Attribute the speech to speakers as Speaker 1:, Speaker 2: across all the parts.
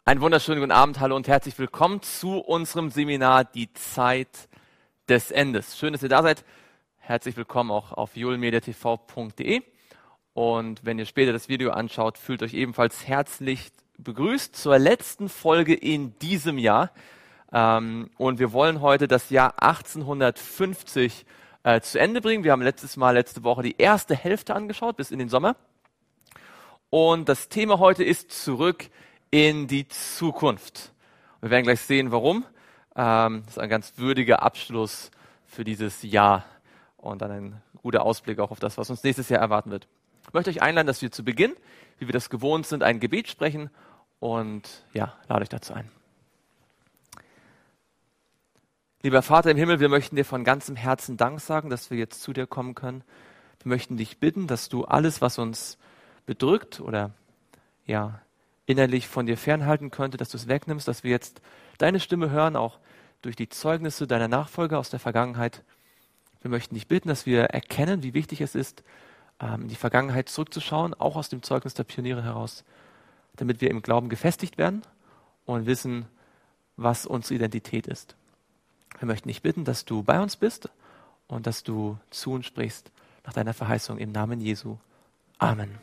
Speaker 1: Einen wunderschönen guten Abend, hallo und herzlich willkommen zu unserem Seminar Die Zeit des Endes. Schön, dass ihr da seid. Herzlich willkommen auch auf julmediatv.de. Und wenn ihr später das Video anschaut, fühlt euch ebenfalls herzlich begrüßt zur letzten Folge in diesem Jahr. Und wir wollen heute das Jahr 1850 zu Ende bringen. Wir haben letzte Woche die erste Hälfte angeschaut, bis in den Sommer. Und das Thema heute ist zurück in die Zukunft. Wir werden gleich sehen, warum. Das ist ein ganz würdiger Abschluss für dieses Jahr und dann ein guter Ausblick auch auf das, was uns nächstes Jahr erwarten wird. Ich möchte euch einladen, dass wir zu Beginn, wie wir das gewohnt sind, ein Gebet sprechen und ja, lade euch dazu ein. Lieber Vater im Himmel, wir möchten dir von ganzem Herzen Dank sagen, dass wir jetzt zu dir kommen können. Wir möchten dich bitten, dass du alles, was uns bedrückt oder ja, innerlich von dir fernhalten könnte, dass du es wegnimmst, dass wir jetzt deine Stimme hören, auch durch die Zeugnisse deiner Nachfolger aus der Vergangenheit. Wir möchten dich bitten, dass wir erkennen, wie wichtig es ist, in die Vergangenheit zurückzuschauen, auch aus dem Zeugnis der Pioniere heraus, damit wir im Glauben gefestigt werden und wissen, was unsere Identität ist. Wir möchten dich bitten, dass du bei uns bist und dass du zu uns sprichst nach deiner Verheißung im Namen Jesu. Amen.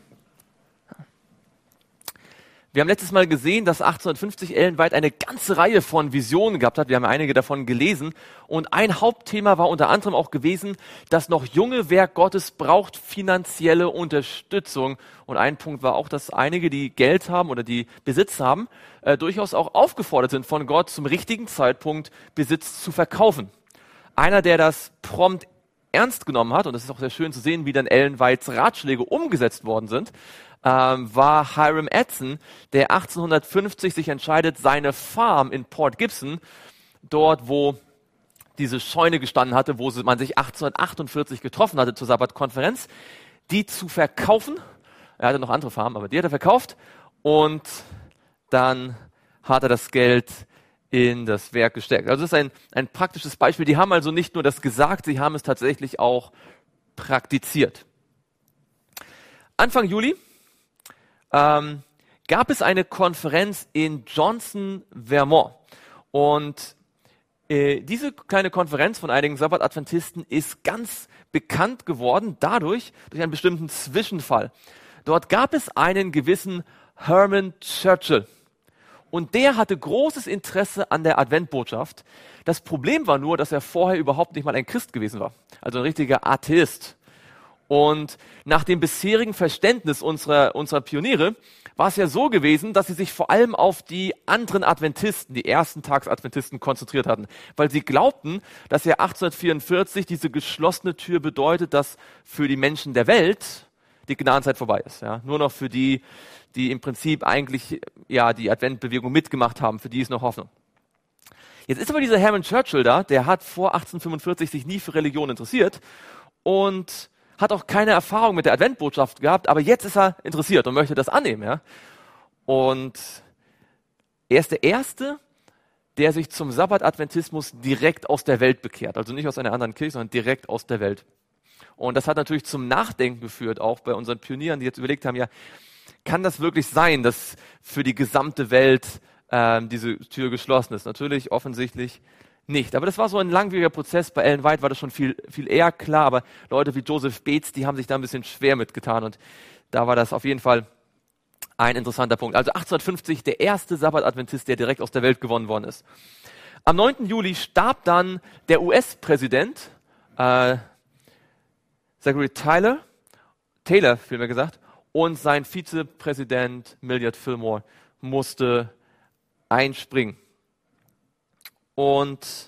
Speaker 1: Wir haben letztes Mal gesehen, dass 1850 Ellen White eine ganze Reihe von Visionen gehabt hat. Wir haben einige davon gelesen. Und ein Hauptthema war unter anderem auch gewesen, das noch junge Werk Gottes braucht finanzielle Unterstützung. Und ein Punkt war auch, dass einige, die Geld haben oder die Besitz haben, durchaus auch aufgefordert sind, von Gott zum richtigen Zeitpunkt Besitz zu verkaufen. Einer, der das prompt ernst genommen hat, und das ist auch sehr schön zu sehen, wie dann Ellen Whites Ratschläge umgesetzt worden sind, war Hiram Edson, der 1850 sich entscheidet, seine Farm in Port Gibson, dort wo diese Scheune gestanden hatte, wo man sich 1848 getroffen hatte zur Sabbatkonferenz, die zu verkaufen. Er hatte noch andere Farmen, aber die hat er verkauft und dann hat er das Geld in das Werk gesteckt. Also das ist ein praktisches Beispiel. Die haben also nicht nur das gesagt, sie haben es tatsächlich auch praktiziert. Anfang Juli gab es eine Konferenz in Johnson, Vermont. Und diese kleine Konferenz von einigen Sabbat-Adventisten ist ganz bekannt geworden durch einen bestimmten Zwischenfall. Dort gab es einen gewissen Herman Churchill. Und der hatte großes Interesse an der Adventbotschaft. Das Problem war nur, dass er vorher überhaupt nicht mal ein Christ gewesen war. Also ein richtiger Atheist. Und nach dem bisherigen Verständnis unserer Pioniere war es ja so gewesen, dass sie sich vor allem auf die anderen Adventisten, die Ersten-Tags-Adventisten konzentriert hatten, weil sie glaubten, dass ja 1844 diese geschlossene Tür bedeutet, dass für die Menschen der Welt die Gnadenzeit vorbei ist. Ja? Nur noch für die im Prinzip eigentlich ja die Adventbewegung mitgemacht haben, für die ist noch Hoffnung. Jetzt ist aber dieser Herman Churchill da, der hat vor 1845 sich nie für Religion interessiert und hat auch keine Erfahrung mit der Adventbotschaft gehabt, aber jetzt ist er interessiert und möchte das annehmen. Ja? Und er ist der Erste, der sich zum Sabbat-Adventismus direkt aus der Welt bekehrt. Also nicht aus einer anderen Kirche, sondern direkt aus der Welt. Und das hat natürlich zum Nachdenken geführt, auch bei unseren Pionieren, die jetzt überlegt haben, ja, kann das wirklich sein, dass für die gesamte Welt diese Tür geschlossen ist? Natürlich, offensichtlich nicht. Aber das war so ein langwieriger Prozess. Bei Ellen White war das schon viel eher klar, aber Leute wie Joseph Bates, die haben sich da ein bisschen schwer mitgetan und da war das auf jeden Fall ein interessanter Punkt. Also 1850 der erste Sabbat-Adventist, der direkt aus der Welt gewonnen worden ist. Am 9. Juli starb dann der US-Präsident Zachary Taylor vielmehr gesagt, und sein Vizepräsident Millard Fillmore musste einspringen. Und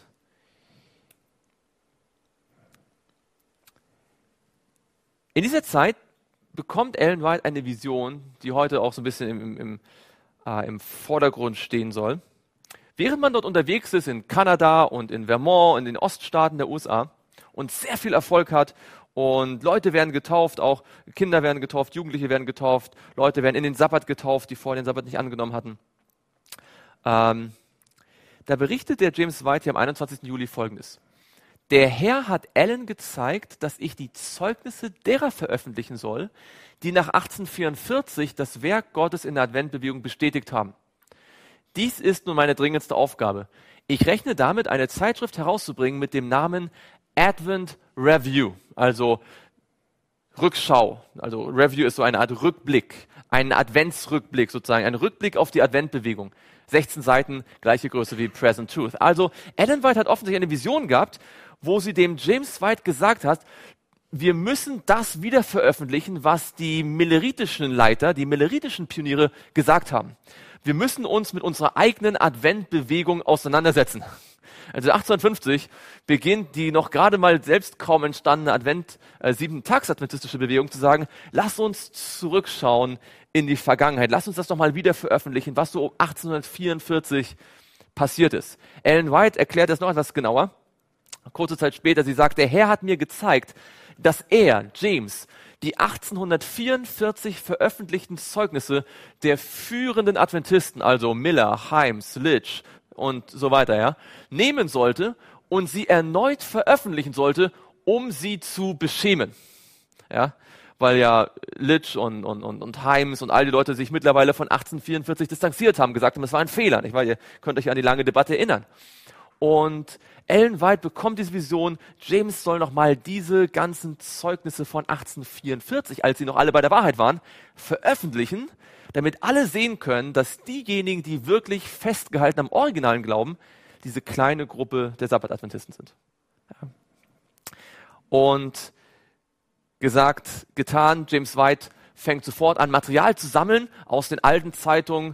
Speaker 1: in dieser Zeit bekommt Ellen White eine Vision, die heute auch so ein bisschen im Vordergrund stehen soll. Während man dort unterwegs ist in Kanada und in Vermont, in den Oststaaten der USA und sehr viel Erfolg hat und Leute werden getauft, auch Kinder werden getauft, Jugendliche werden getauft, Leute werden in den Sabbat getauft, die vorher den Sabbat nicht angenommen hatten. Da berichtet der James White hier am 21. Juli Folgendes. Der Herr hat Ellen gezeigt, dass ich die Zeugnisse derer veröffentlichen soll, die nach 1844 das Werk Gottes in der Adventbewegung bestätigt haben. Dies ist nun meine dringendste Aufgabe. Ich rechne damit, eine Zeitschrift herauszubringen mit dem Namen Advent Review, also Rückschau. Also Review ist so eine Art Rückblick, ein Adventsrückblick sozusagen, ein Rückblick auf die Adventbewegung. 16 Seiten, gleiche Größe wie Present Truth. Also Ellen White hat offensichtlich eine Vision gehabt, wo sie dem James White gesagt hat, wir müssen das wieder veröffentlichen, was die milleritischen Leiter, die milleritischen Pioniere gesagt haben. Wir müssen uns mit unserer eigenen Adventbewegung auseinandersetzen. Also 1850 beginnt die noch gerade mal selbst kaum entstandene Sieben-Tags-adventistische Bewegung zu sagen, lass uns zurückschauen in die Vergangenheit. Lass uns das doch mal wieder veröffentlichen, was so um 1844 passiert ist. Ellen White erklärt das noch etwas genauer. Kurze Zeit später, sie sagt, der Herr hat mir gezeigt, dass er, James, die 1844 veröffentlichten Zeugnisse der führenden Adventisten, also Miller, Himes, Litch und so weiter, ja, nehmen sollte und sie erneut veröffentlichen sollte, um sie zu beschämen. Ja, weil ja Litch und Himes und all die Leute sich mittlerweile von 1844 distanziert haben, gesagt haben, es war ein Fehler, nicht wahr? Ihr könnt euch an die lange Debatte erinnern. Und Ellen White bekommt diese Vision, James soll nochmal diese ganzen Zeugnisse von 1844, als sie noch alle bei der Wahrheit waren, veröffentlichen, damit alle sehen können, dass diejenigen, die wirklich festgehalten am originalen Glauben, diese kleine Gruppe der Sabbat-Adventisten sind. Ja. Und gesagt, getan, James White fängt sofort an, Material zu sammeln aus den alten Zeitungen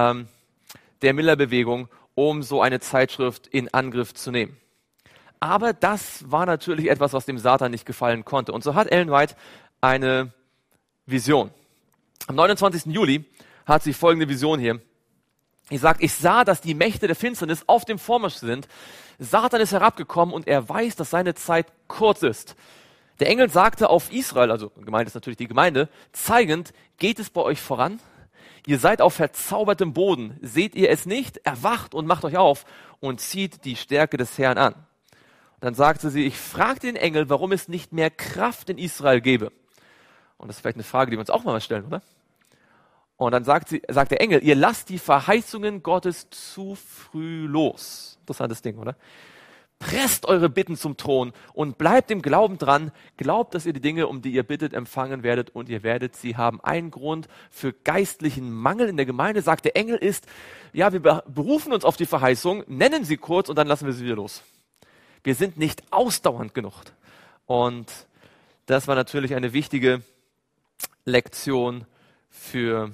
Speaker 1: der Miller-Bewegung, um so eine Zeitschrift in Angriff zu nehmen. Aber das war natürlich etwas, was dem Satan nicht gefallen konnte. Und so hat Ellen White eine Vision. Am 29. Juli hat sie folgende Vision hier. Sie sagt, ich sah, dass die Mächte der Finsternis auf dem Vormarsch sind. Satan ist herabgekommen und er weiß, dass seine Zeit kurz ist. Der Engel sagte auf Israel, also gemeint ist natürlich die Gemeinde, zeigend, geht es bei euch voran? Ihr seid auf verzaubertem Boden. Seht ihr es nicht? Erwacht und macht euch auf und zieht die Stärke des Herrn an. Dann sagte sie, ich fragte den Engel, warum es nicht mehr Kraft in Israel gäbe. Und das ist vielleicht eine Frage, die wir uns auch mal stellen, oder? Und dann sagt der Engel, ihr lasst die Verheißungen Gottes zu früh los. Interessantes Ding, oder? Presst eure Bitten zum Thron und bleibt im Glauben dran. Glaubt, dass ihr die Dinge, um die ihr bittet, empfangen werdet und ihr werdet sie haben. Ein Grund für geistlichen Mangel in der Gemeinde, sagt der Engel, ist, ja, wir berufen uns auf die Verheißung, nennen sie kurz und dann lassen wir sie wieder los. Wir sind nicht ausdauernd genug. Und das war natürlich eine wichtige Lektion für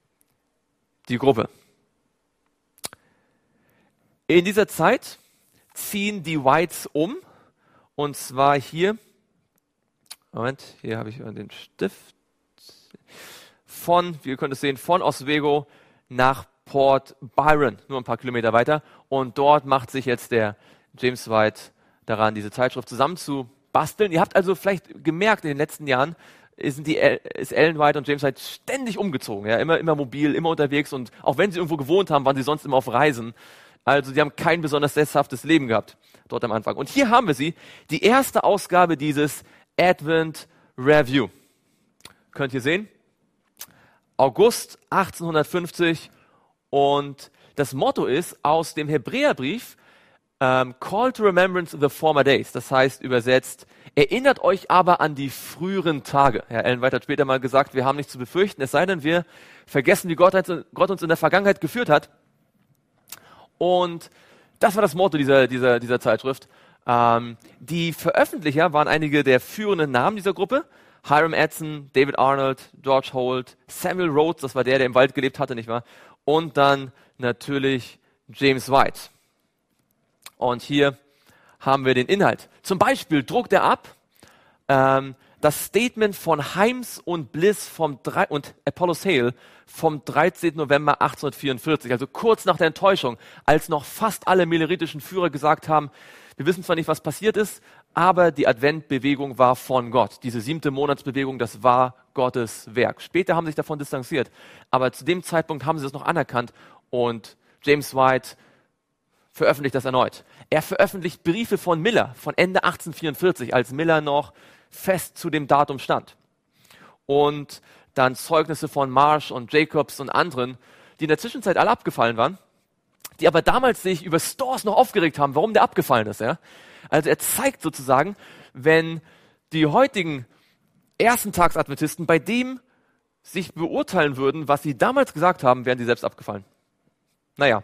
Speaker 1: die Gruppe. In dieser Zeit ziehen die Whites um, und zwar hier, Moment, hier habe ich den Stift, wir können es sehen, von Oswego nach Port Byron, nur ein paar Kilometer weiter, und dort macht sich jetzt der James White daran, diese Zeitschrift zusammenzubasteln. Ihr habt also vielleicht gemerkt, in den letzten Jahren ist Ellen White und James White ständig umgezogen, ja, immer mobil, immer unterwegs, und auch wenn sie irgendwo gewohnt haben, waren sie sonst immer auf Reisen. Also die haben kein besonders sesshaftes Leben gehabt dort am Anfang. Und hier haben wir sie, die erste Ausgabe dieses Advent Review. Könnt ihr sehen? August 1850, und das Motto ist aus dem Hebräerbrief, Call to Remembrance the Former Days. Das heißt übersetzt, erinnert euch aber an die früheren Tage. Ja, Ellen White hat später mal gesagt, wir haben nichts zu befürchten, es sei denn, wir vergessen, wie Gott uns in der Vergangenheit geführt hat. Und das war das Motto dieser Zeitschrift. Die Veröffentlicher waren einige der führenden Namen dieser Gruppe. Hiram Edson, David Arnold, George Holt, Samuel Rhodes, das war der im Wald gelebt hatte, nicht wahr? Und dann natürlich James White. Und hier haben wir den Inhalt. Zum Beispiel druckt er ab das Statement von Himes und Bliss und Apollos Hale vom 13. November 1844, also kurz nach der Enttäuschung, als noch fast alle milleritischen Führer gesagt haben, wir wissen zwar nicht, was passiert ist, aber die Adventbewegung war von Gott. Diese 7. Monatsbewegung, das war Gottes Werk. Später haben sie sich davon distanziert, aber zu dem Zeitpunkt haben sie das noch anerkannt, und James White veröffentlicht das erneut. Er veröffentlicht Briefe von Miller von Ende 1844, als Miller noch fest zu dem Datum stand. Und dann Zeugnisse von Marsh und Jacobs und anderen, die in der Zwischenzeit alle abgefallen waren. die aber damals sich über Stores noch aufgeregt haben, warum der abgefallen ist. Ja? Also er zeigt sozusagen, wenn die heutigen Ersten-Tags-Adventisten bei dem sich beurteilen würden, was sie damals gesagt haben, wären sie selbst abgefallen. Naja.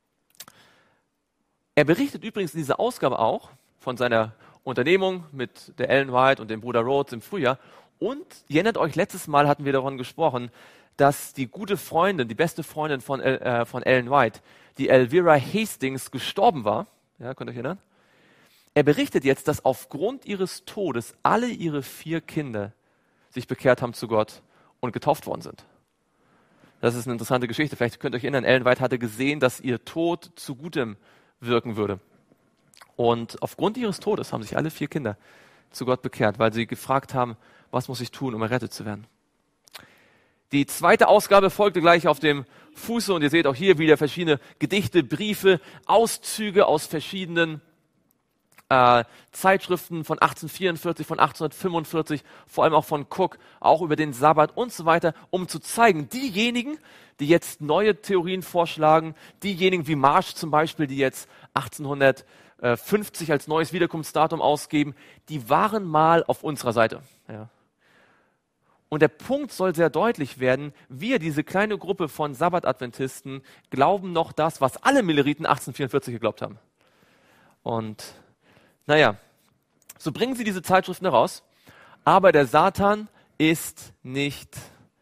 Speaker 1: Er berichtet übrigens in dieser Ausgabe auch von seiner Unternehmung mit der Ellen White und dem Bruder Rhodes im Frühjahr. Und ihr erinnert euch, letztes Mal hatten wir davon gesprochen, dass die gute Freundin, die beste Freundin von Ellen White, die Elvira Hastings, gestorben war. Ja, könnt ihr euch erinnern? Er berichtet jetzt, dass aufgrund ihres Todes alle ihre 4 Kinder sich bekehrt haben zu Gott und getauft worden sind. Das ist eine interessante Geschichte. Vielleicht könnt ihr euch erinnern, Ellen White hatte gesehen, dass ihr Tod zu Gutem wirken würde. Und aufgrund ihres Todes haben sich alle 4 Kinder zu Gott bekehrt, weil sie gefragt haben, was muss ich tun, um errettet zu werden. Die zweite Ausgabe folgte gleich auf dem Fuße und ihr seht auch hier wieder verschiedene Gedichte, Briefe, Auszüge aus verschiedenen Zeitschriften von 1844, von 1845, vor allem auch von Cook, auch über den Sabbat und so weiter, um zu zeigen, diejenigen, die jetzt neue Theorien vorschlagen, diejenigen wie Marsh zum Beispiel, die jetzt 1850 als neues Wiederkunftsdatum ausgeben, die waren mal auf unserer Seite. Ja. Und der Punkt soll sehr deutlich werden, wir, diese kleine Gruppe von Sabbat-Adventisten, glauben noch das, was alle Milleriten 1844 geglaubt haben. Und naja, so bringen sie diese Zeitschriften heraus, aber der Satan ist nicht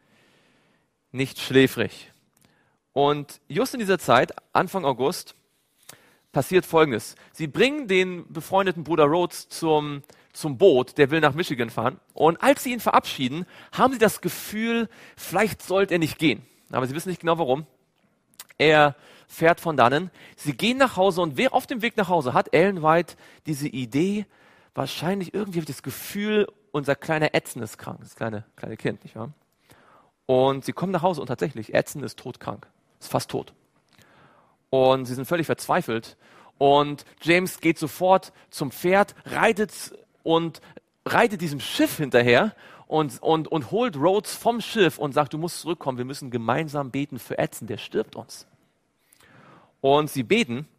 Speaker 1: schläfrig. Und just in dieser Zeit, Anfang August, passiert Folgendes. Sie bringen den befreundeten Bruder Rhodes zum Boot, der will nach Michigan fahren. Und als sie ihn verabschieden, haben sie das Gefühl, vielleicht sollte er nicht gehen. Aber sie wissen nicht genau warum. Er fährt von dannen. Sie gehen nach Hause und auf dem Weg nach Hause hat Ellen White diese Idee, wahrscheinlich irgendwie habe ich das Gefühl, unser kleiner Edson ist krank, das kleine Kind, nicht wahr? Und sie kommen nach Hause und tatsächlich, Edson ist todkrank, ist fast tot. Und sie sind völlig verzweifelt. Und James geht sofort zum Pferd, reitet diesem Schiff hinterher und holt Rhodes vom Schiff und sagt, du musst zurückkommen, wir müssen gemeinsam beten für Edson, der stirbt uns. Und sie beten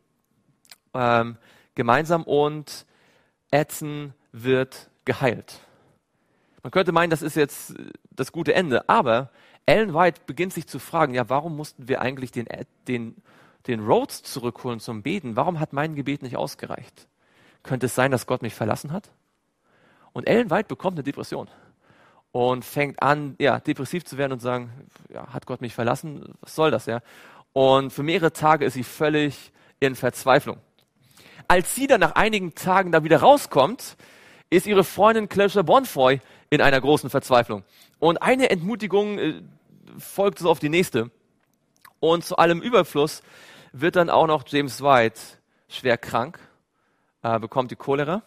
Speaker 1: gemeinsam und Edson wird geheilt. Man könnte meinen, das ist jetzt das gute Ende, aber Ellen White beginnt sich zu fragen, ja, warum mussten wir eigentlich den Rhodes zurückholen zum Beten? Warum hat mein Gebet nicht ausgereicht? Könnte es sein, dass Gott mich verlassen hat? Und Ellen White bekommt eine Depression und fängt an, ja, depressiv zu werden und zu sagen, ja, hat Gott mich verlassen? Was soll das, ja? Und für mehrere Tage ist sie völlig in Verzweiflung. Als sie dann nach einigen Tagen da wieder rauskommt, ist ihre Freundin Closure Bonfoy in einer großen Verzweiflung. Und eine Entmutigung folgt so auf die nächste. Und zu allem Überfluss wird dann auch noch James White schwer krank, bekommt die Cholera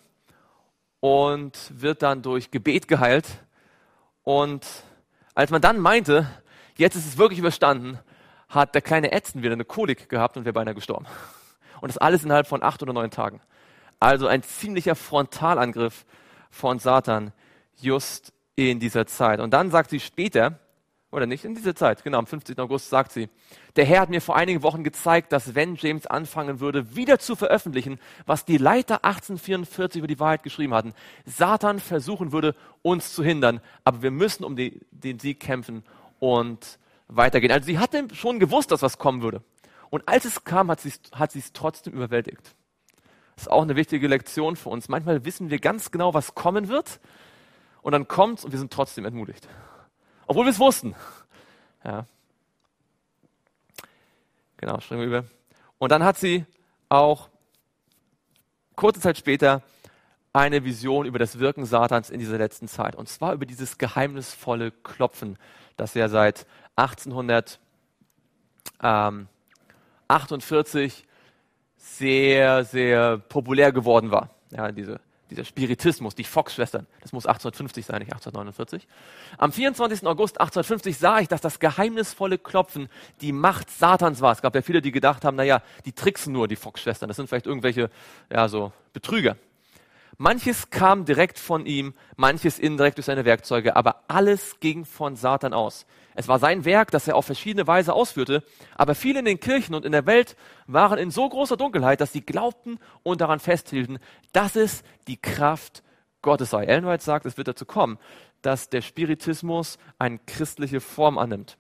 Speaker 1: und wird dann durch Gebet geheilt. Und als man dann meinte, jetzt ist es wirklich überstanden, hat der kleine Edson wieder eine Kolik gehabt und wäre beinahe gestorben. Und das alles innerhalb von 8 oder 9 Tagen. Also ein ziemlicher Frontalangriff von Satan just in dieser Zeit. Und dann sagt sie später, oder nicht in dieser Zeit, genau, am 15. August sagt sie, der Herr hat mir vor einigen Wochen gezeigt, dass wenn James anfangen würde, wieder zu veröffentlichen, was die Leiter 1844 über die Wahrheit geschrieben hatten, Satan versuchen würde, uns zu hindern. Aber wir müssen um den Sieg kämpfen und weitergehen. Also sie hatte schon gewusst, dass was kommen würde. Und als es kam, hat sie es trotzdem überwältigt. Das ist auch eine wichtige Lektion für uns. Manchmal wissen wir ganz genau, was kommen wird. Und dann kommt's und wir sind trotzdem entmutigt. Obwohl wir es wussten. Ja. Genau, springen wir über. Und dann hat sie auch kurze Zeit später eine Vision über das Wirken Satans in dieser letzten Zeit. Und zwar über dieses geheimnisvolle Klopfen, das ja seit 1848 sehr, sehr populär geworden war. Ja, dieser Spiritismus, die Fox-Schwestern, das muss 1850 sein, nicht 1849. Am 24. August 1850 sah ich, dass das geheimnisvolle Klopfen die Macht Satans war. Es gab ja viele, die gedacht haben, naja, die tricksen nur, die Fox-Schwestern, das sind vielleicht irgendwelche, ja, so Betrüger. Manches kam direkt von ihm, manches indirekt durch seine Werkzeuge, aber alles ging von Satan aus. Es war sein Werk, das er auf verschiedene Weise ausführte, aber viele in den Kirchen und in der Welt waren in so großer Dunkelheit, dass sie glaubten und daran festhielten, dass es die Kraft Gottes sei. Ellen White sagt, es wird dazu kommen, dass der Spiritismus eine christliche Form annimmt.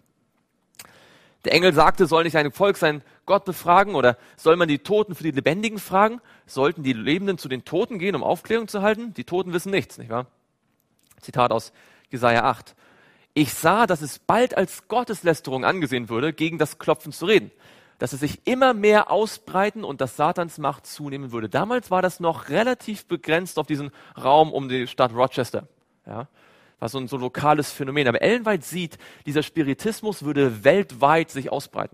Speaker 1: Der Engel sagte, soll nicht ein Volk sein Gott befragen oder soll man die Toten für die Lebendigen fragen? Sollten die Lebenden zu den Toten gehen, um Aufklärung zu halten? Die Toten wissen nichts, nicht wahr? Zitat aus Jesaja 8. Ich sah, dass es bald als Gotteslästerung angesehen würde, gegen das Klopfen zu reden. Dass es sich immer mehr ausbreiten und dass Satans Macht zunehmen würde. Damals war das noch relativ begrenzt auf diesen Raum um die Stadt Rochester. Ja, war so ein lokales Phänomen. Aber Ellen White sieht, dieser Spiritismus würde weltweit sich ausbreiten.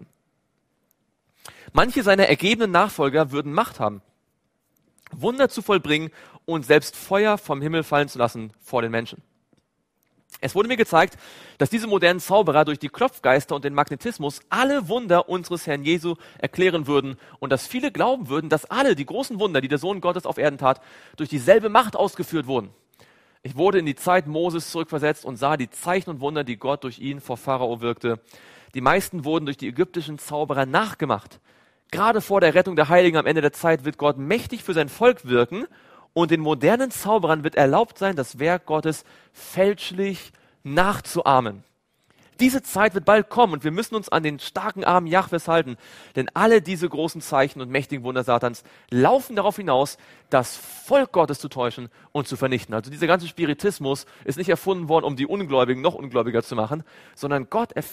Speaker 1: Manche seiner ergebenen Nachfolger würden Macht haben, Wunder zu vollbringen und selbst Feuer vom Himmel fallen zu lassen vor den Menschen. Es wurde mir gezeigt, dass diese modernen Zauberer durch die Klopfgeister und den Magnetismus alle Wunder unseres Herrn Jesu erklären würden und dass viele glauben würden, dass alle die großen Wunder, die der Sohn Gottes auf Erden tat, durch dieselbe Macht ausgeführt wurden. Ich wurde in die Zeit Moses zurückversetzt und sah die Zeichen und Wunder, die Gott durch ihn vor Pharao wirkte. Die meisten wurden durch die ägyptischen Zauberer nachgemacht. Gerade vor der Rettung der Heiligen am Ende der Zeit wird Gott mächtig für sein Volk wirken und den modernen Zauberern wird erlaubt sein, das Werk Gottes fälschlich nachzuahmen. Diese Zeit wird bald kommen und wir müssen uns an den starken Arm Jahwes halten, denn alle diese großen Zeichen und mächtigen Wunder Satans laufen darauf hinaus, das Volk Gottes zu täuschen und zu vernichten. Also dieser ganze Spiritismus ist nicht erfunden worden, um die Ungläubigen noch ungläubiger zu machen, sondern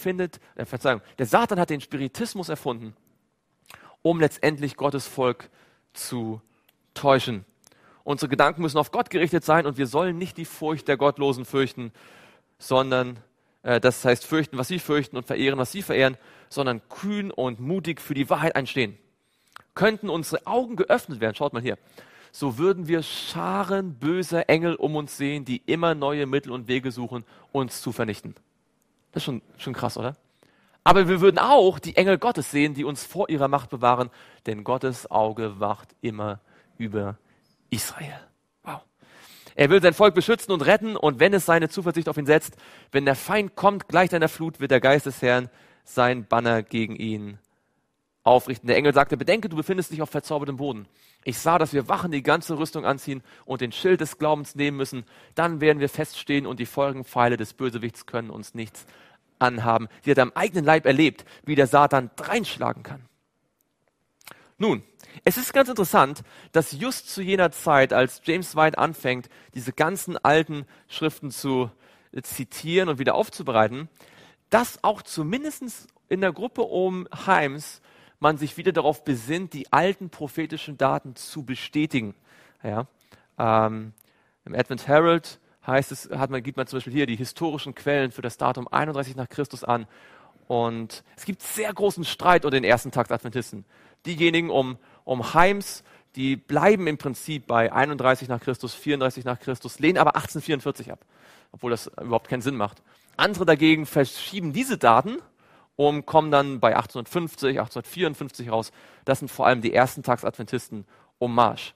Speaker 1: der Satan hat den Spiritismus erfunden, um letztendlich Gottes Volk zu täuschen. Unsere Gedanken müssen auf Gott gerichtet sein und wir sollen nicht die Furcht der Gottlosen fürchten, sondern das heißt fürchten, was sie fürchten und verehren, was sie verehren, sondern kühn und mutig für die Wahrheit einstehen. Könnten unsere Augen geöffnet werden, schaut mal hier, so würden wir Scharen böser Engel um uns sehen, die immer neue Mittel und Wege suchen, uns zu vernichten. Das ist schon krass, oder? Aber wir würden auch die Engel Gottes sehen, die uns vor ihrer Macht bewahren, denn Gottes Auge wacht immer über Israel. Wow. Er will sein Volk beschützen und retten und wenn es seine Zuversicht auf ihn setzt, wenn der Feind kommt, gleich einer Flut, wird der Geist des Herrn sein Banner gegen ihn aufrichten. Der Engel sagte, bedenke, du befindest dich auf verzaubertem Boden. Ich sah, dass wir Wachen die ganze Rüstung anziehen und den Schild des Glaubens nehmen müssen. Dann werden wir feststehen und die Folgenpfeile des Bösewichts können uns nichts anhaben. Sie hat am eigenen Leib erlebt, wie der Satan dreinschlagen kann. Nun, es ist ganz interessant, dass just zu jener Zeit, als James White anfängt, diese ganzen alten Schriften zu zitieren und wieder aufzubereiten, dass auch zumindest in der Gruppe um Himes man sich wieder darauf besinnt, die alten prophetischen Daten zu bestätigen. Ja, im Advent Herald gibt man zum Beispiel hier die historischen Quellen für das Datum 31 nach Christus an. Und es gibt sehr großen Streit unter den ersten Tags-Adventisten. Diejenigen um Himes, die bleiben im Prinzip bei 31 nach Christus, 34 nach Christus, lehnen aber 1844 ab, obwohl das überhaupt keinen Sinn macht. Andere dagegen verschieben diese Daten und kommen dann bei 1850, 1854 raus. Das sind vor allem die ersten Tags-Adventisten um Marsch.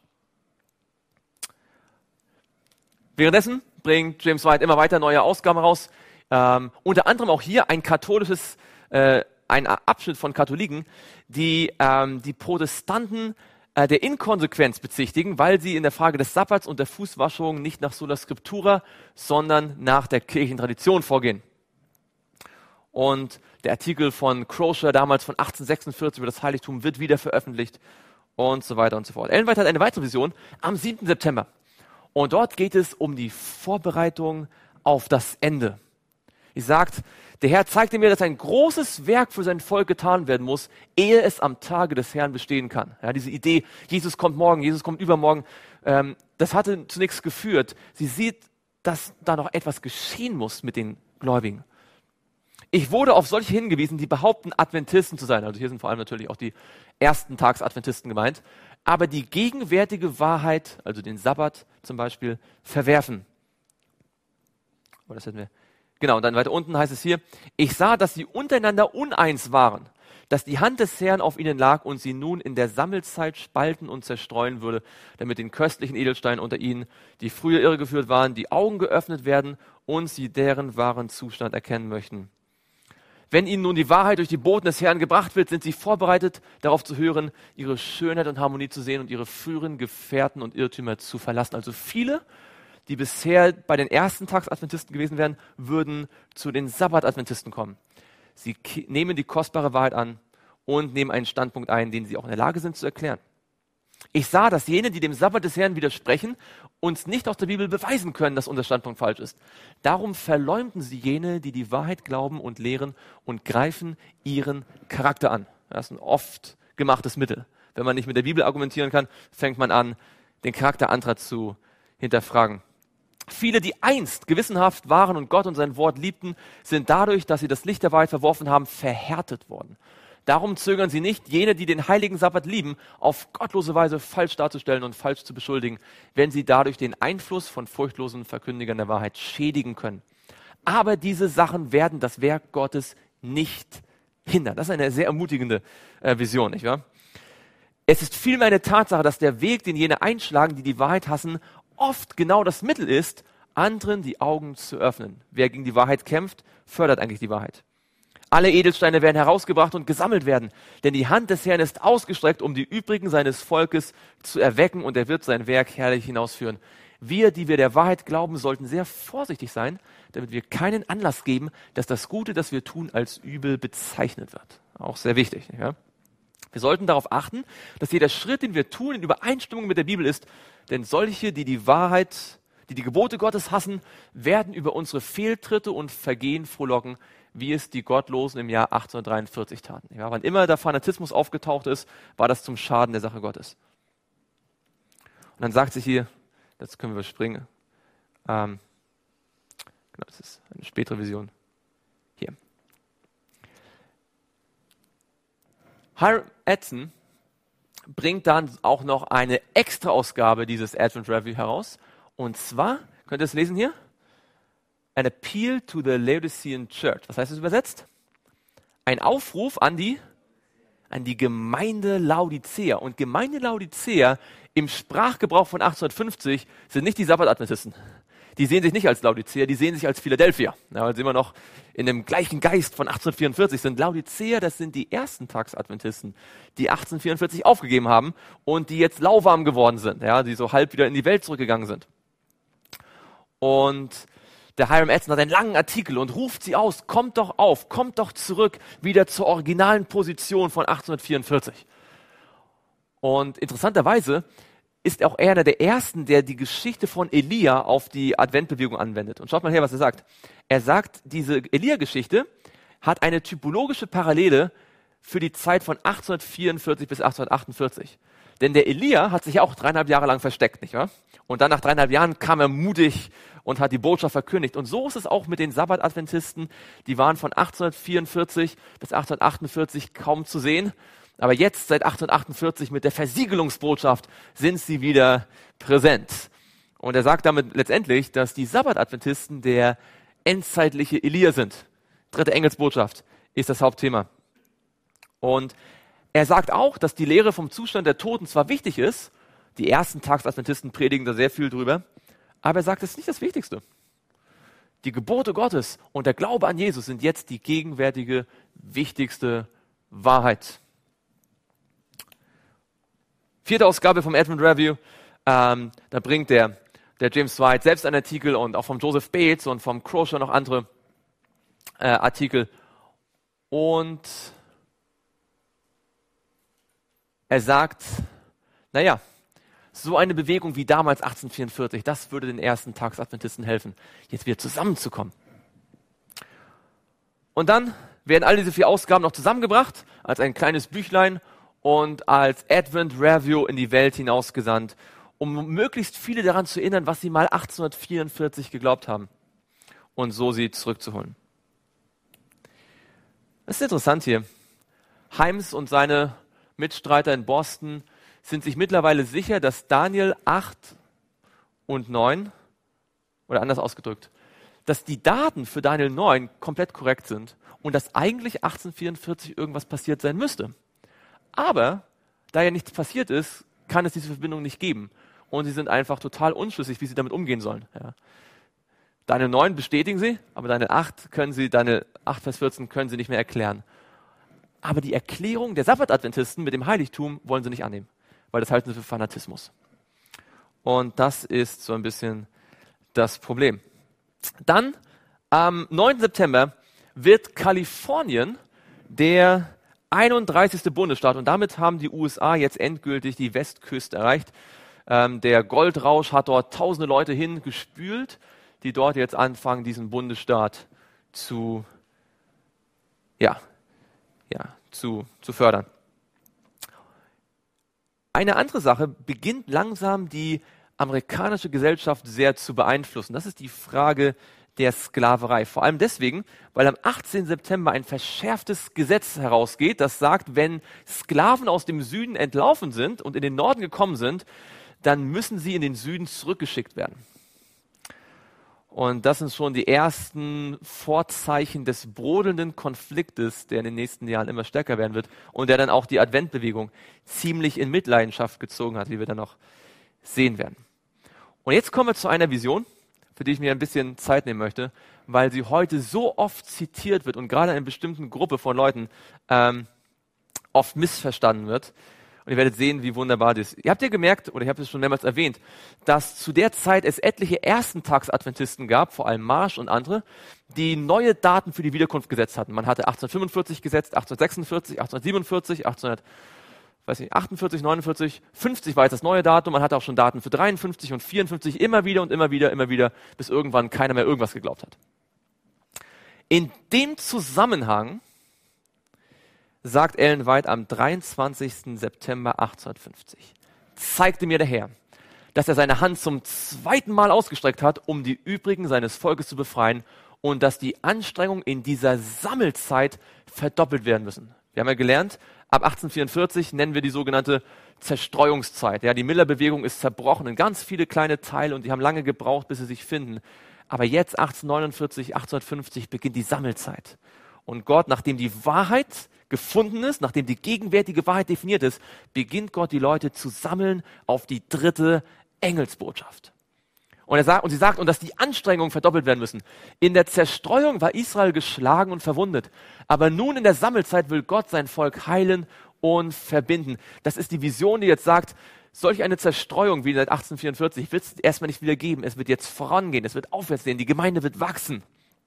Speaker 1: Währenddessen bringt James White immer weiter neue Ausgaben raus. Unter anderem auch hier ein Abschnitt von Katholiken, die die Protestanten der Inkonsequenz bezichtigen, weil sie in der Frage des Sabbats und der Fußwaschung nicht nach Sola Scriptura, sondern nach der Kirchentradition vorgehen. Und der Artikel von Crosier damals von 1846 über das Heiligtum wird wieder veröffentlicht und so weiter und so fort. Ellen White hat eine weitere Vision am 7. September. Und dort geht es um die Vorbereitung auf das Ende. Sie sagt, der Herr zeigte mir, dass ein großes Werk für sein Volk getan werden muss, ehe es am Tage des Herrn bestehen kann. Ja, diese Idee, Jesus kommt morgen, Jesus kommt übermorgen, das hatte zunächst geführt. Sie sieht, dass da noch etwas geschehen muss mit den Gläubigen. Ich wurde auf solche hingewiesen, die behaupten, Adventisten zu sein. Also hier sind vor allem natürlich auch die ersten Tags-Adventisten gemeint. Aber die gegenwärtige Wahrheit, also den Sabbat zum Beispiel, verwerfen. Und dann weiter unten heißt es hier, ich sah, dass sie untereinander uneins waren. dass die Hand des Herrn auf ihnen lag und sie nun in der Sammelzeit spalten und zerstreuen würde, damit den köstlichen Edelsteinen unter ihnen, die früher irregeführt waren, die Augen geöffnet werden und sie deren wahren Zustand erkennen möchten. Wenn ihnen nun die Wahrheit durch die Boten des Herrn gebracht wird, sind sie vorbereitet, darauf zu hören, ihre Schönheit und Harmonie zu sehen und ihre früheren Gefährten und Irrtümer zu verlassen. Also viele, die bisher bei den ersten Tags-Adventisten gewesen wären, würden zu den Sabbat-Adventisten kommen. Sie nehmen die kostbare Wahrheit an und nehmen einen Standpunkt ein, den sie auch in der Lage sind zu erklären. Ich sah, dass jene, die dem Sabbat des Herrn widersprechen, uns nicht aus der Bibel beweisen können, dass unser Standpunkt falsch ist. Darum verleumden sie jene, die die Wahrheit glauben und lehren und greifen ihren Charakter an. Das ist ein oft gemachtes Mittel. Wenn man nicht mit der Bibel argumentieren kann, fängt man an, den Charakter anderer zu hinterfragen. Viele, die einst gewissenhaft waren und Gott und sein Wort liebten, sind dadurch, dass sie das Licht der Wahrheit verworfen haben, verhärtet worden. Darum zögern sie nicht, jene, die den heiligen Sabbat lieben, auf gottlose Weise falsch darzustellen und falsch zu beschuldigen, wenn sie dadurch den Einfluss von furchtlosen Verkündigern der Wahrheit schädigen können. Aber diese Sachen werden das Werk Gottes nicht hindern. Das ist eine sehr ermutigende Vision, nicht wahr? Es ist vielmehr eine Tatsache, dass der Weg, den jene einschlagen, die die Wahrheit hassen, oft genau das Mittel ist, anderen die Augen zu öffnen. Wer gegen die Wahrheit kämpft, fördert eigentlich die Wahrheit. Alle Edelsteine werden herausgebracht und gesammelt werden, denn die Hand des Herrn ist ausgestreckt, um die übrigen seines Volkes zu erwecken, und er wird sein Werk herrlich hinausführen. Wir, die wir der Wahrheit glauben, sollten sehr vorsichtig sein, damit wir keinen Anlass geben, dass das Gute, das wir tun, als übel bezeichnet wird. Auch sehr wichtig. Ja? Wir sollten darauf achten, dass jeder Schritt, den wir tun, in Übereinstimmung mit der Bibel ist, denn solche, die die Wahrheit, die die Gebote Gottes hassen, werden über unsere Fehltritte und Vergehen frohlocken, wie es die Gottlosen im Jahr 1843 taten. Ja, wann immer der Fanatismus aufgetaucht ist, war das zum Schaden der Sache Gottes. Und dann sagt sich hier, das können wir überspringen, genau, das ist eine spätere Vision. Hier. Hiram Edson bringt dann auch noch eine Extra-Ausgabe dieses Advent Review heraus. Und zwar, könnt ihr es lesen hier? An Appeal to the Laodicean Church. Was heißt das übersetzt? Ein Aufruf an die Gemeinde Laodicea. Und Gemeinde Laodicea im Sprachgebrauch von 1850 sind nicht die Sabbat-Adventisten. Die sehen sich nicht als Laodicea, die sehen sich als Philadelphia. Ja, weil sie immer noch in dem gleichen Geist von 1844 sind. Laodicea, das sind die ersten Tags-Adventisten, die 1844 aufgegeben haben und die jetzt lauwarm geworden sind, ja, die so halb wieder in die Welt zurückgegangen sind. Und der Hiram Edson hat einen langen Artikel und ruft sie aus, kommt doch auf, kommt doch zurück wieder zur originalen Position von 1844. Und interessanterweise ist auch er einer der Ersten, der die Geschichte von Elia auf die Adventbewegung anwendet. Und schaut mal her, was er sagt. Er sagt, diese Elia-Geschichte hat eine typologische Parallele für die Zeit von 1844 bis 1848. Denn der Elia hat sich ja auch 3,5 Jahre lang versteckt, nicht wahr? Und dann nach 3,5 Jahren kam er mutig und hat die Botschaft verkündigt. Und so ist es auch mit den Sabbat-Adventisten. Die waren von 1844 bis 1848 kaum zu sehen. Aber jetzt, seit 1848, mit der Versiegelungsbotschaft, sind sie wieder präsent. Und er sagt damit letztendlich, dass die Sabbat-Adventisten der endzeitliche Elia sind. 3. Engelsbotschaft ist das Hauptthema. Und er sagt auch, dass die Lehre vom Zustand der Toten zwar wichtig ist, die ersten Tags-Adventisten predigen da sehr viel drüber, aber er sagt, es ist nicht das Wichtigste. Die Gebote Gottes und der Glaube an Jesus sind jetzt die gegenwärtige, wichtigste Wahrheit. 4. Ausgabe vom Advent Review, da bringt der James White selbst einen Artikel und auch vom Joseph Bates und vom Crosher noch andere Artikel. Und er sagt, naja, so eine Bewegung wie damals 1844, das würde den ersten Tags-Adventisten helfen, jetzt wieder zusammenzukommen. Und dann werden all diese 4 Ausgaben noch zusammengebracht als ein kleines Büchlein und als Advent Review in die Welt hinausgesandt, um möglichst viele daran zu erinnern, was sie mal 1844 geglaubt haben und so sie zurückzuholen. Das ist interessant hier. Himes und seine Mitstreiter in Boston sind sich mittlerweile sicher, dass Daniel 8 und 9, oder anders ausgedrückt, dass die Daten für Daniel 9 komplett korrekt sind und dass eigentlich 1844 irgendwas passiert sein müsste. Aber da ja nichts passiert ist, kann es diese Verbindung nicht geben. Und sie sind einfach total unschlüssig, wie sie damit umgehen sollen. Ja. Daniel 9 bestätigen sie, aber Daniel 8, Daniel 8, Vers 14 können sie nicht mehr erklären. Aber die Erklärung der Sabbatadventisten mit dem Heiligtum wollen sie nicht annehmen, weil das halten sie für Fanatismus. Und das ist so ein bisschen das Problem. Dann am 9. September wird Kalifornien der 31. Bundesstaat und damit haben die USA jetzt endgültig die Westküste erreicht. Der Goldrausch hat dort tausende Leute hingespült, die dort jetzt anfangen, diesen Bundesstaat zu fördern. Eine andere Sache beginnt langsam die amerikanische Gesellschaft sehr zu beeinflussen. Das ist die Frage der Sklaverei. Vor allem deswegen, weil am 18. September ein verschärftes Gesetz herausgeht, das sagt, wenn Sklaven aus dem Süden entlaufen sind und in den Norden gekommen sind, dann müssen sie in den Süden zurückgeschickt werden. Und das sind schon die ersten Vorzeichen des brodelnden Konfliktes, der in den nächsten Jahren immer stärker werden wird und der dann auch die Adventbewegung ziemlich in Mitleidenschaft gezogen hat, wie wir dann noch sehen werden. Und jetzt kommen wir zu einer Vision, für die ich mir ein bisschen Zeit nehmen möchte, weil sie heute so oft zitiert wird und gerade in einer bestimmten Gruppe von Leuten oft missverstanden wird. Und ihr werdet sehen, wie wunderbar das ist. Ihr habt ja gemerkt, oder ich habe es schon mehrmals erwähnt, dass zu der Zeit es etliche Erstentagsadventisten gab, vor allem Marsh und andere, die neue Daten für die Wiederkunft gesetzt hatten. Man hatte 1845 gesetzt, 1846, 1847, 1848, 49, 50 war jetzt das neue Datum. Man hatte auch schon Daten für 53 und 54, immer wieder, bis irgendwann keiner mehr irgendwas geglaubt hat. In dem Zusammenhang sagt Ellen White am 23. September 1850, zeigte mir der Herr, dass er seine Hand zum zweiten Mal ausgestreckt hat, um die übrigen seines Volkes zu befreien und dass die Anstrengungen in dieser Sammelzeit verdoppelt werden müssen. Wir haben ja gelernt, ab 1844 nennen wir die sogenannte Zerstreuungszeit. Ja, die Miller-Bewegung ist zerbrochen in ganz viele kleine Teile und die haben lange gebraucht, bis sie sich finden. Aber jetzt 1849, 1850 beginnt die Sammelzeit. Und Gott, nachdem die Wahrheit gefunden ist, nachdem die gegenwärtige Wahrheit definiert ist, beginnt Gott die Leute zu sammeln auf die dritte Engelsbotschaft. Und sie sagt, und dass die Anstrengungen verdoppelt werden müssen. In der Zerstreuung war Israel geschlagen und verwundet. Aber nun in der Sammelzeit will Gott sein Volk heilen und verbinden. Das ist die Vision, die jetzt sagt, solch eine Zerstreuung wie seit 1844 wird es erstmal nicht wieder geben. Es wird jetzt vorangehen, es wird aufwärts gehen, die Gemeinde wird wachsen.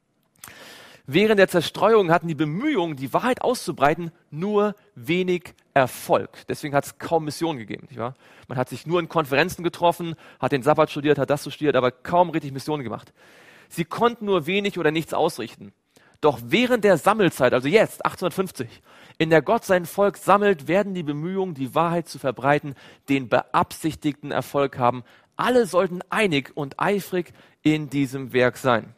Speaker 1: Während der Zerstreuung hatten die Bemühungen, die Wahrheit auszubreiten, nur wenig Erfolg. Deswegen hat es kaum Missionen gegeben. Nicht wahr? Man hat sich nur in Konferenzen getroffen, hat den Sabbat studiert, hat das studiert, aber kaum richtig Missionen gemacht. Sie konnten nur wenig oder nichts ausrichten. Doch während der Sammelzeit, also jetzt, 1850, in der Gott sein Volk sammelt, werden die Bemühungen, die Wahrheit zu verbreiten, den beabsichtigten Erfolg haben. Alle sollten einig und eifrig in diesem Werk sein.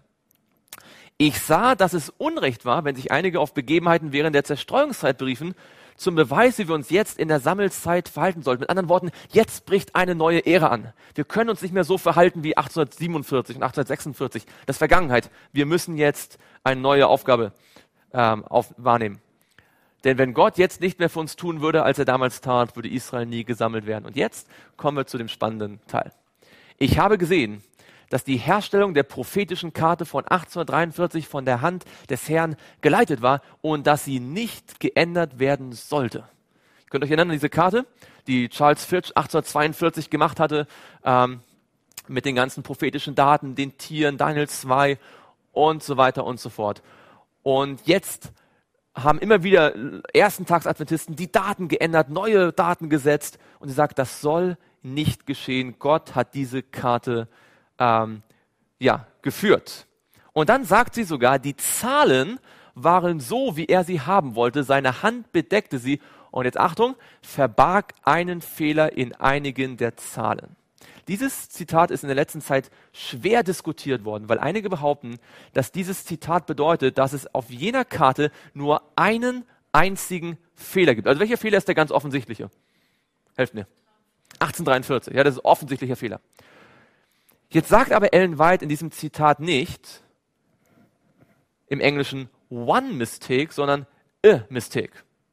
Speaker 1: Ich sah, dass es Unrecht war, wenn sich einige auf Begebenheiten während der Zerstreuungszeit beriefen, zum Beweis, wie wir uns jetzt in der Sammelzeit verhalten sollten. Mit anderen Worten, jetzt bricht eine neue Ära an. Wir können uns nicht mehr so verhalten wie 1847 und 1846. Das ist Vergangenheit. Wir müssen jetzt eine neue Aufgabe wahrnehmen. Denn wenn Gott jetzt nicht mehr für uns tun würde, als er damals tat, würde Israel nie gesammelt werden. Und jetzt kommen wir zu dem spannenden Teil. Ich habe gesehen, dass die Herstellung der prophetischen Karte von 1843 von der Hand des Herrn geleitet war und dass sie nicht geändert werden sollte. Ihr könnt euch erinnern an diese Karte, die Charles Fitch 1842 gemacht hatte, mit den ganzen prophetischen Daten, den Tieren, Daniel 2 und so weiter und so fort. Und jetzt haben immer wieder Erstentagsadventisten die Daten geändert, neue Daten gesetzt und sie sagt, das soll nicht geschehen. Gott hat diese Karte geführt. Und dann sagt sie sogar, die Zahlen waren so, wie er sie haben wollte. Seine Hand bedeckte sie. Und jetzt Achtung, verbarg einen Fehler in einigen der Zahlen. Dieses Zitat ist in der letzten Zeit schwer diskutiert worden, weil einige behaupten, dass dieses Zitat bedeutet, dass es auf jener Karte nur einen einzigen Fehler gibt. Also welcher Fehler ist der ganz offensichtliche? Helft mir. 1843, ja, das ist ein offensichtlicher Fehler. Jetzt sagt aber Ellen White in diesem Zitat nicht, im Englischen one mistake, sondern a mistake.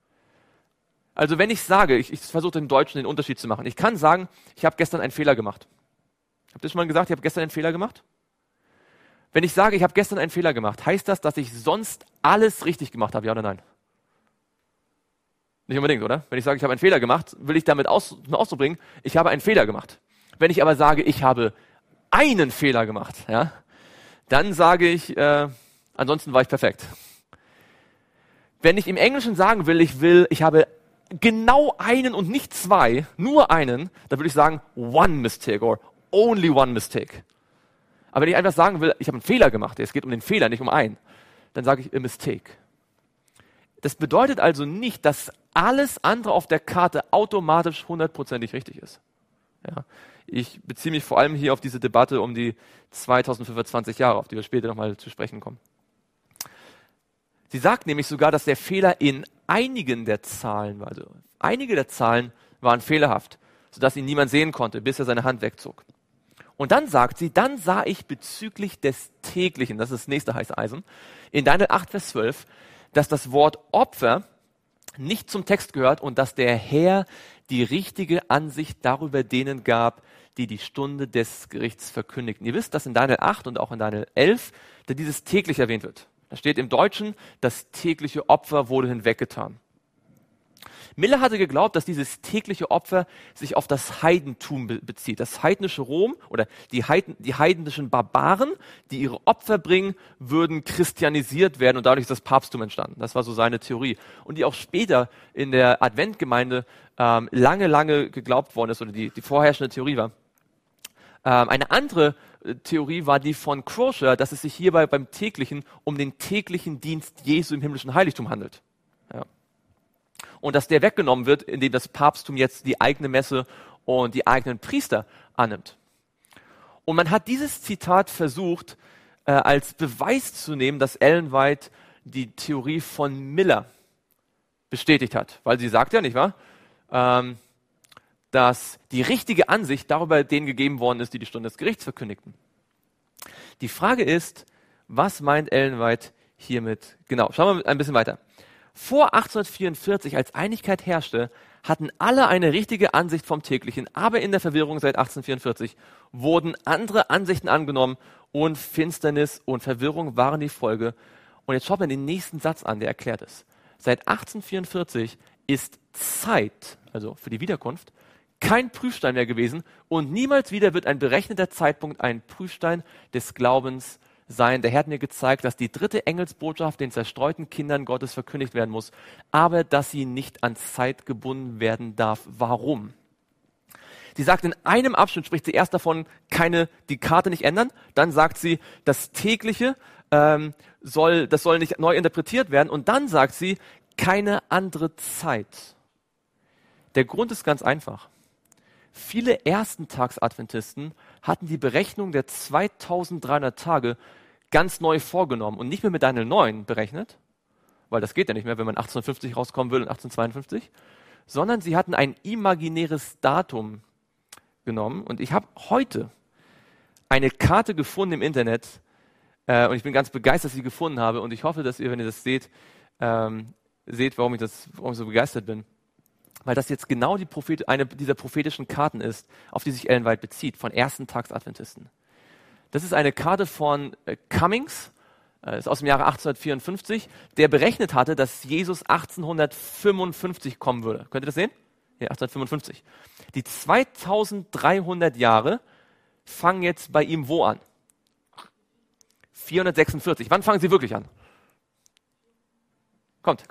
Speaker 1: Also wenn ich sage, ich versuche im Deutschen den Unterschied zu machen. Ich kann sagen, ich habe gestern einen Fehler gemacht. Habt ihr schon mal gesagt, ich habe gestern einen Fehler gemacht? Wenn ich sage, ich habe gestern einen Fehler gemacht, heißt das, dass ich sonst alles richtig gemacht habe, ja oder nein? Nicht unbedingt, oder? Wenn ich sage, ich habe einen Fehler gemacht, will ich damit zum Ausdruck bringen, ich habe einen Fehler gemacht. Wenn ich aber sage, ich habe einen Fehler gemacht, ja, dann sage ich, ansonsten war ich perfekt. Wenn ich im Englischen sagen will, ich habe genau einen und nicht zwei, nur einen, dann würde ich sagen, one mistake or only one mistake. Aber wenn ich einfach sagen will, ich habe einen Fehler gemacht, es geht um den Fehler, nicht um einen, dann sage ich a mistake. Das bedeutet also nicht, dass alles andere auf der Karte automatisch 100%ig richtig ist. Ja. Ich beziehe mich vor allem hier auf diese Debatte um die 2025 Jahre, auf die wir später nochmal zu sprechen kommen. Sie sagt nämlich sogar, dass der Fehler in einigen der Zahlen war. Also einige der Zahlen waren fehlerhaft, sodass ihn niemand sehen konnte, bis er seine Hand wegzog. Und dann sagt sie, dann sah ich bezüglich des täglichen, das ist das nächste heiße Eisen, in Daniel 8, Vers 12, dass das Wort Opfer nicht zum Text gehört und dass der Herr die richtige Ansicht darüber denen gab, die die Stunde des Gerichts verkündigten. Ihr wisst, dass in Daniel 8 und auch in Daniel 11 da dieses täglich erwähnt wird. Da steht im Deutschen, das tägliche Opfer wurde hinweggetan. Miller hatte geglaubt, dass dieses tägliche Opfer sich auf das Heidentum bezieht. Das heidnische Rom oder die heidnischen Barbaren, die ihre Opfer bringen, würden christianisiert werden und dadurch ist das Papsttum entstanden. Das war so seine Theorie. Und die auch später in der Adventgemeinde lange geglaubt worden ist oder die vorherrschende Theorie war. Eine andere Theorie war die von Croscher, dass es sich hierbei beim täglichen um den täglichen Dienst Jesu im himmlischen Heiligtum handelt. Ja. Und dass der weggenommen wird, indem das Papsttum jetzt die eigene Messe und die eigenen Priester annimmt. Und man hat dieses Zitat versucht, als Beweis zu nehmen, dass Ellen White die Theorie von Miller bestätigt hat. Weil sie sagt ja, nicht wahr, dass die richtige Ansicht darüber denen gegeben worden ist, die die Stunde des Gerichts verkündigten. Die Frage ist, was meint Ellen White hiermit genau? Schauen wir ein bisschen weiter. Vor 1844, als Einigkeit herrschte, hatten alle eine richtige Ansicht vom Täglichen, aber in der Verwirrung seit 1844 wurden andere Ansichten angenommen und Finsternis und Verwirrung waren die Folge. Und jetzt schaut man den nächsten Satz an, der erklärt es. Seit 1844 ist Zeit, also für die Wiederkunft, kein Prüfstein mehr gewesen und niemals wieder wird ein berechneter Zeitpunkt ein Prüfstein des Glaubens sein. Der Herr hat mir gezeigt, dass die dritte Engelsbotschaft den zerstreuten Kindern Gottes verkündigt werden muss, aber dass sie nicht an Zeit gebunden werden darf. Warum? Sie sagt, in einem Abschnitt spricht sie erst davon, die Karte nicht ändern. Dann sagt sie, das Tägliche soll nicht neu interpretiert werden. Und dann sagt sie, keine andere Zeit. Der Grund ist ganz einfach. Viele Erstentagsadventisten hatten die Berechnung der 2300 Tage ganz neu vorgenommen und nicht mehr mit Daniel 9 berechnet, weil das geht ja nicht mehr, wenn man 1850 rauskommen will und 1852, sondern sie hatten ein imaginäres Datum genommen. Und ich habe heute eine Karte gefunden im Internet und ich bin ganz begeistert, dass ich sie gefunden habe und ich hoffe, dass ihr, wenn ihr das seht, warum ich so begeistert bin. Weil das jetzt genau eine dieser prophetischen Karten ist, auf die sich Ellen White bezieht, von Erstentagsadventisten. Das ist eine Karte von Cummings, ist aus dem Jahre 1854, der berechnet hatte, dass Jesus 1855 kommen würde. Könnt ihr das sehen? Ja, 1855. Die 2300 Jahre fangen jetzt bei ihm wo an? 446. Wann fangen sie wirklich an? Kommt.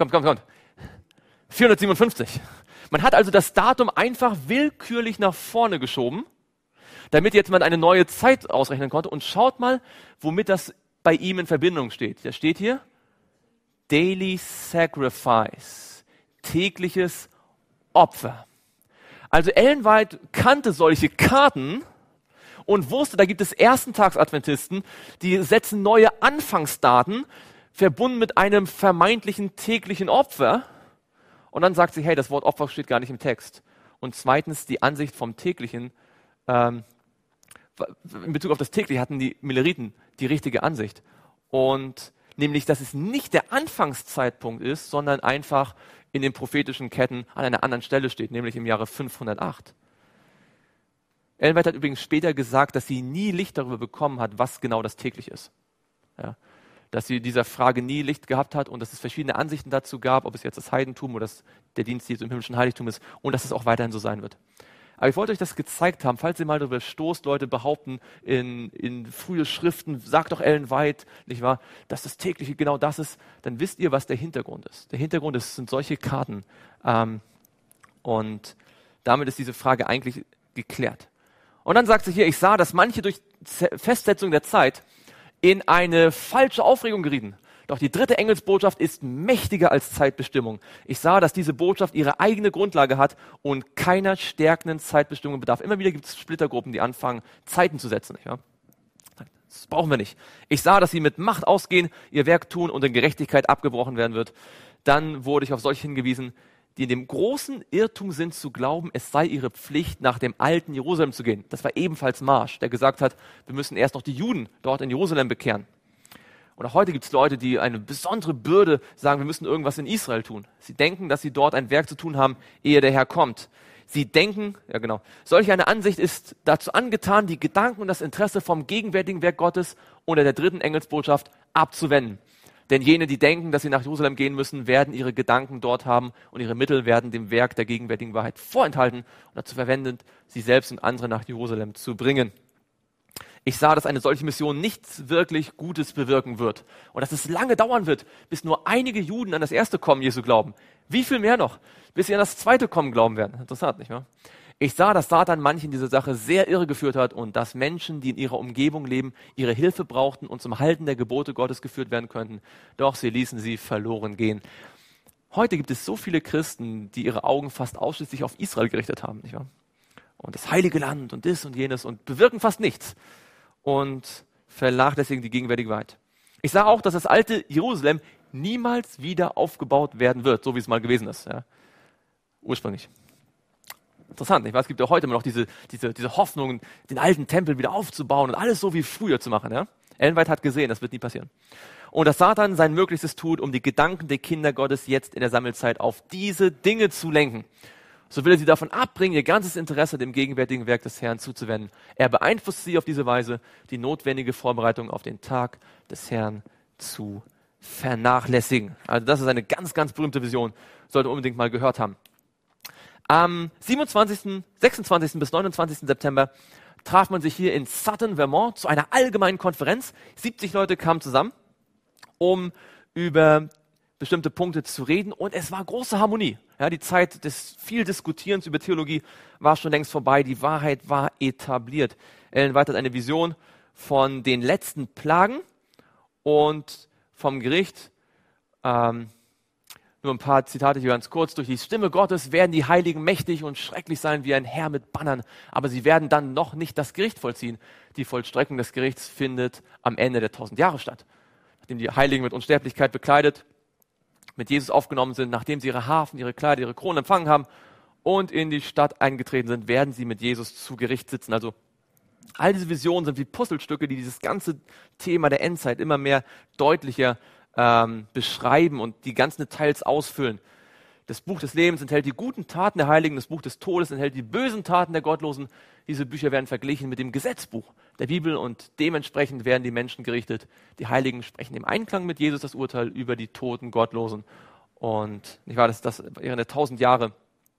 Speaker 1: 457. Man hat also das Datum einfach willkürlich nach vorne geschoben, damit jetzt man eine neue Zeit ausrechnen konnte. Und schaut mal, womit das bei ihm in Verbindung steht. Da steht hier Daily Sacrifice, tägliches Opfer. Also Ellen White kannte solche Karten und wusste, da gibt es Erstentagsadventisten, die setzen neue Anfangsdaten, verbunden mit einem vermeintlichen täglichen Opfer. Und dann sagt sie, hey, das Wort Opfer steht gar nicht im Text. Und zweitens, die Ansicht vom Täglichen, in Bezug auf das Tägliche hatten die Milleriten die richtige Ansicht. Und nämlich dass es nicht der Anfangszeitpunkt ist, sondern einfach in den prophetischen Ketten an einer anderen Stelle steht, nämlich im Jahre 508. Ellen White hat übrigens später gesagt, dass sie nie Licht darüber bekommen hat, was genau das täglich ist. Ja, dass sie dieser Frage nie Licht gehabt hat und dass es verschiedene Ansichten dazu gab, ob es jetzt das Heidentum oder der Dienst Jesu im himmlischen Heiligtum ist und dass es auch weiterhin so sein wird. Aber ich wollte euch das gezeigt haben, falls ihr mal darüber stoßt, Leute behaupten in frühe Schriften, sagt doch Ellen White, nicht wahr, dass das tägliche genau das ist, dann wisst ihr, was der Hintergrund ist. Der Hintergrund sind solche Karten und damit ist diese Frage eigentlich geklärt. Und dann sagt sie hier, ich sah, dass manche durch Festsetzung der Zeit in eine falsche Aufregung gerieten. Doch die dritte Engelsbotschaft ist mächtiger als Zeitbestimmung. Ich sah, dass diese Botschaft ihre eigene Grundlage hat und keiner stärkenden Zeitbestimmung bedarf. Immer wieder gibt es Splittergruppen, die anfangen, Zeiten zu setzen. Nicht wahr? Das brauchen wir nicht. Ich sah, dass sie mit Macht ausgehen, ihr Werk tun und in Gerechtigkeit abgebrochen werden wird. Dann wurde ich auf solche hingewiesen, die in dem großen Irrtum sind zu glauben, es sei ihre Pflicht, nach dem alten Jerusalem zu gehen. Das war ebenfalls Marsch, der gesagt hat, wir müssen erst noch die Juden dort in Jerusalem bekehren. Und auch heute gibt es Leute, die eine besondere Bürde sagen, wir müssen irgendwas in Israel tun. Sie denken, dass sie dort ein Werk zu tun haben, ehe der Herr kommt. Sie denken, ja genau, solch eine Ansicht ist dazu angetan, die Gedanken und das Interesse vom gegenwärtigen Werk Gottes unter der dritten Engelsbotschaft abzuwenden. Denn jene, die denken, dass sie nach Jerusalem gehen müssen, werden ihre Gedanken dort haben und ihre Mittel werden dem Werk der gegenwärtigen Wahrheit vorenthalten und dazu verwendet, sie selbst und andere nach Jerusalem zu bringen. Ich sah, dass eine solche Mission nichts wirklich Gutes bewirken wird und dass es lange dauern wird, bis nur einige Juden an das erste Kommen Jesu glauben. Wie viel mehr noch, bis sie an das zweite Kommen glauben werden? Interessant, nicht wahr? Ich sah, dass Satan manche in dieser Sache sehr irregeführt hat und dass Menschen, die in ihrer Umgebung leben, ihre Hilfe brauchten und zum Halten der Gebote Gottes geführt werden könnten. Doch sie ließen sie verloren gehen. Heute gibt es so viele Christen, die ihre Augen fast ausschließlich auf Israel gerichtet haben, nicht wahr? Und das heilige Land und das und jenes und bewirken fast nichts und vernachlässigen die gegenwärtige Wahrheit. Ich sah auch, dass das alte Jerusalem niemals wieder aufgebaut werden wird, so wie es mal gewesen ist, ja? Ursprünglich. Interessant, nicht wahr? Es gibt ja heute immer noch diese Hoffnung, den alten Tempel wieder aufzubauen und alles so wie früher zu machen. Ja? Ellen White hat gesehen, das wird nie passieren. Und dass Satan sein Möglichstes tut, um die Gedanken der Kinder Gottes jetzt in der Sammelzeit auf diese Dinge zu lenken. So will er sie davon abbringen, ihr ganzes Interesse dem gegenwärtigen Werk des Herrn zuzuwenden. Er beeinflusst sie auf diese Weise, die notwendige Vorbereitung auf den Tag des Herrn zu vernachlässigen. Also das ist eine ganz, ganz berühmte Vision, sollte unbedingt mal gehört haben. Am 26. bis 29. September traf man sich hier in Sutton, Vermont, zu einer allgemeinen Konferenz. 70 Leute kamen zusammen, um über bestimmte Punkte zu reden und es war große Harmonie. Ja, die Zeit des viel Diskutierens über Theologie war schon längst vorbei, die Wahrheit war etabliert. Ellen White hat eine Vision von den letzten Plagen und vom Gericht. Nur ein paar Zitate hier ganz kurz. Durch die Stimme Gottes werden die Heiligen mächtig und schrecklich sein wie ein Herr mit Bannern. Aber sie werden dann noch nicht das Gericht vollziehen. Die Vollstreckung des Gerichts findet am Ende der 1000 Jahre statt. Nachdem die Heiligen mit Unsterblichkeit bekleidet, mit Jesus aufgenommen sind, nachdem sie ihre Harfen, ihre Kleider, ihre Kronen empfangen haben und in die Stadt eingetreten sind, werden sie mit Jesus zu Gericht sitzen. Also all diese Visionen sind wie Puzzlestücke, die dieses ganze Thema der Endzeit immer mehr deutlicher beschreiben und die ganzen Details ausfüllen. Das Buch des Lebens enthält die guten Taten der Heiligen, das Buch des Todes enthält die bösen Taten der Gottlosen. Diese Bücher werden verglichen mit dem Gesetzbuch der Bibel und dementsprechend werden die Menschen gerichtet. Die Heiligen sprechen im Einklang mit Jesus das Urteil über die toten Gottlosen. Und nicht wahr, das während der 1000 Jahre.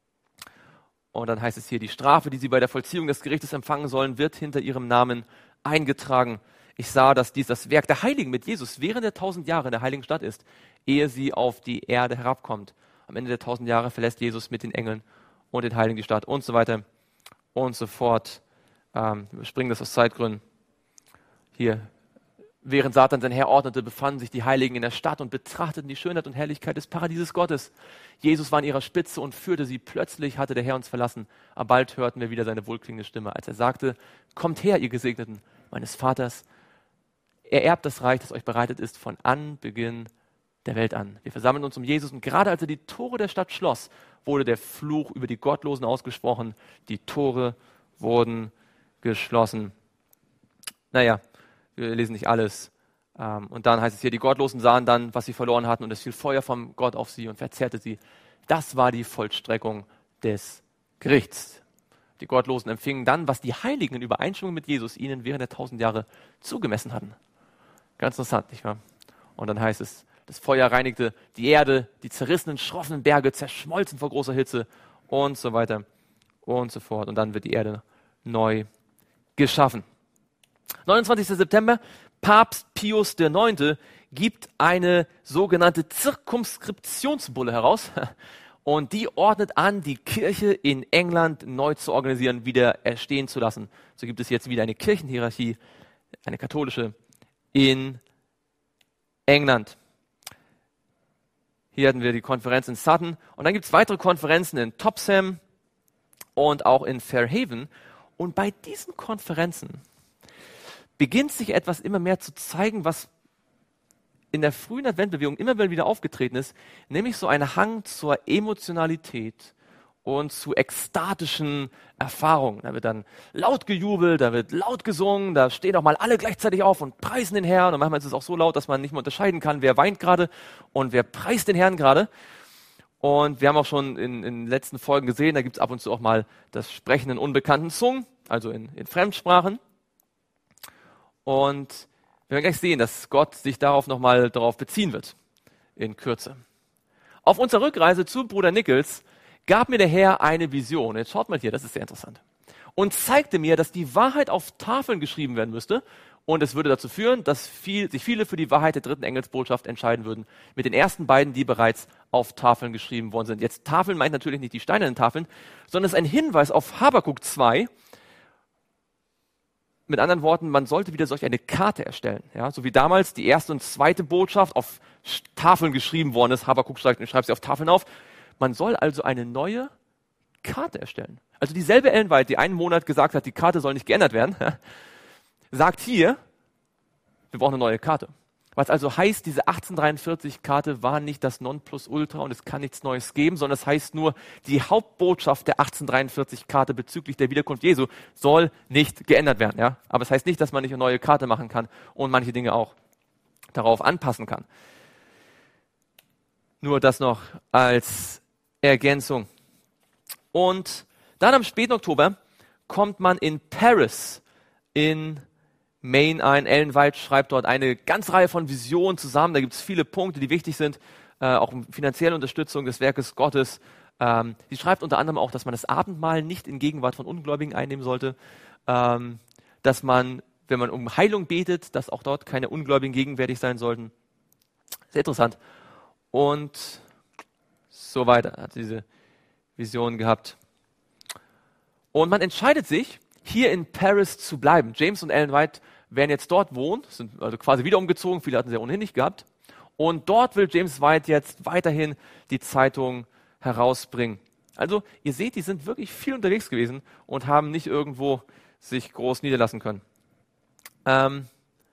Speaker 1: Und dann heißt es hier, die Strafe, die sie bei der Vollziehung des Gerichtes empfangen sollen, wird hinter ihrem Namen eingetragen. Ich sah, dass dies das Werk der Heiligen mit Jesus während der 1000 Jahre in der Heiligen Stadt ist, ehe sie auf die Erde herabkommt. Am Ende der 1000 Jahre verlässt Jesus mit den Engeln und den Heiligen die Stadt und so weiter und so fort. Wir überspringen das aus Zeitgründen. Hier, während Satan sein Heer ordnete, befanden sich die Heiligen in der Stadt und betrachteten die Schönheit und Herrlichkeit des Paradieses Gottes. Jesus war an ihrer Spitze und führte sie. Plötzlich hatte der Herr uns verlassen, aber bald hörten wir wieder seine wohlklingende Stimme, als er sagte, kommt her, ihr Gesegneten meines Vaters. Er erbt das Reich, das euch bereitet ist, von Anbeginn der Welt an. Wir versammeln uns um Jesus und gerade als er die Tore der Stadt schloss, wurde der Fluch über die Gottlosen ausgesprochen. Die Tore wurden geschlossen. Naja, wir lesen nicht alles. Und dann heißt es hier, die Gottlosen sahen dann, was sie verloren hatten, und es fiel Feuer vom Gott auf sie und verzehrte sie. Das war die Vollstreckung des Gerichts. Die Gottlosen empfingen dann, was die Heiligen in Übereinstimmung mit Jesus ihnen während der 1000 Jahre zugemessen hatten. Ganz interessant, nicht wahr? Und dann heißt es, das Feuer reinigte die Erde, die zerrissenen, schroffen Berge zerschmolzen vor großer Hitze und so weiter und so fort. Und dann wird die Erde neu geschaffen. 29. September, Papst Pius IX. Gibt eine sogenannte Zirkumskriptionsbulle heraus und die ordnet an, die Kirche in England neu zu organisieren, wieder erstehen zu lassen. So gibt es jetzt wieder eine Kirchenhierarchie, eine katholische, in England. Hier hatten wir die Konferenz in Sutton und dann gibt es weitere Konferenzen in Topsham und auch in Fairhaven. Und bei diesen Konferenzen beginnt sich etwas immer mehr zu zeigen, was in der frühen Adventbewegung immer wieder aufgetreten ist, nämlich so ein Hang zur Emotionalität und zu ekstatischen Erfahrungen. Da wird dann laut gejubelt, da wird laut gesungen, da stehen auch mal alle gleichzeitig auf und preisen den Herrn. Und manchmal ist es auch so laut, dass man nicht mehr unterscheiden kann, wer weint gerade und wer preist den Herrn gerade. Und wir haben auch schon in den letzten Folgen gesehen, da gibt es ab und zu auch mal das Sprechen in unbekannten Zungen, also in Fremdsprachen. Und wir werden gleich sehen, dass Gott sich darauf beziehen wird, in Kürze. Auf unserer Rückreise zu Bruder Nichols gab mir der Herr eine Vision. Jetzt schaut mal hier, das ist sehr interessant. Und zeigte mir, dass die Wahrheit auf Tafeln geschrieben werden müsste. Und es würde dazu führen, dass sich viele für die Wahrheit der dritten Engelsbotschaft entscheiden würden. Mit den ersten beiden, die bereits auf Tafeln geschrieben worden sind. Jetzt Tafeln meint natürlich nicht die steinernen Tafeln, sondern es ist ein Hinweis auf Habakuk 2. Mit anderen Worten, man sollte wieder solch eine Karte erstellen. Ja? So wie damals die erste und zweite Botschaft auf Tafeln geschrieben worden ist. Habakuk schreibt sie auf Tafeln auf. Man soll also eine neue Karte erstellen. Also dieselbe Ellen White, die einen Monat gesagt hat, die Karte soll nicht geändert werden, sagt hier, wir brauchen eine neue Karte. Was also heißt, diese 1843-Karte war nicht das Nonplusultra und es kann nichts Neues geben, sondern es heißt nur, die Hauptbotschaft der 1843-Karte bezüglich der Wiederkunft Jesu soll nicht geändert werden. Ja? Aber es heißt nicht, dass man nicht eine neue Karte machen kann und manche Dinge auch darauf anpassen kann. Nur das noch als Ergänzung. Und dann am späten Oktober kommt man in Paris in Maine ein. Ellen White schreibt dort eine ganze Reihe von Visionen zusammen. Da gibt es viele Punkte, die wichtig sind, auch finanzielle Unterstützung des Werkes Gottes. Sie schreibt unter anderem auch, dass man das Abendmahl nicht in Gegenwart von Ungläubigen einnehmen sollte, dass man, wenn man um Heilung betet, dass auch dort keine Ungläubigen gegenwärtig sein sollten. Sehr interessant. Und so weiter hat diese Vision gehabt. Und man entscheidet sich, hier in Paris zu bleiben. James und Ellen White werden jetzt dort wohnen, sind also quasi wieder umgezogen, viele hatten sie ja ohnehin nicht gehabt. Und dort will James White jetzt weiterhin die Zeitung herausbringen. Also ihr seht, die sind wirklich viel unterwegs gewesen und haben nicht irgendwo sich groß niederlassen können. Am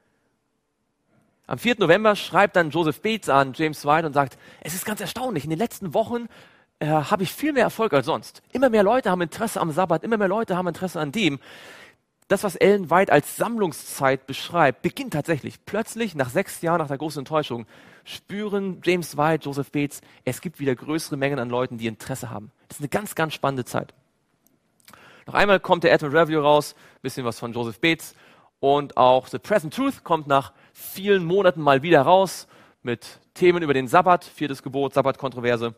Speaker 1: 4. November schreibt dann Joseph Bates an James White und sagt, es ist ganz erstaunlich, in den letzten Wochen habe ich viel mehr Erfolg als sonst. Immer mehr Leute haben Interesse am Sabbat, immer mehr Leute haben Interesse an dem. Das, was Ellen White als Sammlungszeit beschreibt, beginnt tatsächlich. Plötzlich, nach 6 Jahren, nach der großen Enttäuschung, spüren James White, Joseph Bates, es gibt wieder größere Mengen an Leuten, die Interesse haben. Das ist eine ganz, ganz spannende Zeit. Noch einmal kommt der Advent Review raus, bisschen was von Joseph Bates. Und auch The Present Truth kommt nach vielen Monaten mal wieder raus mit Themen über den Sabbat, 4. Gebot, Sabbatkontroverse.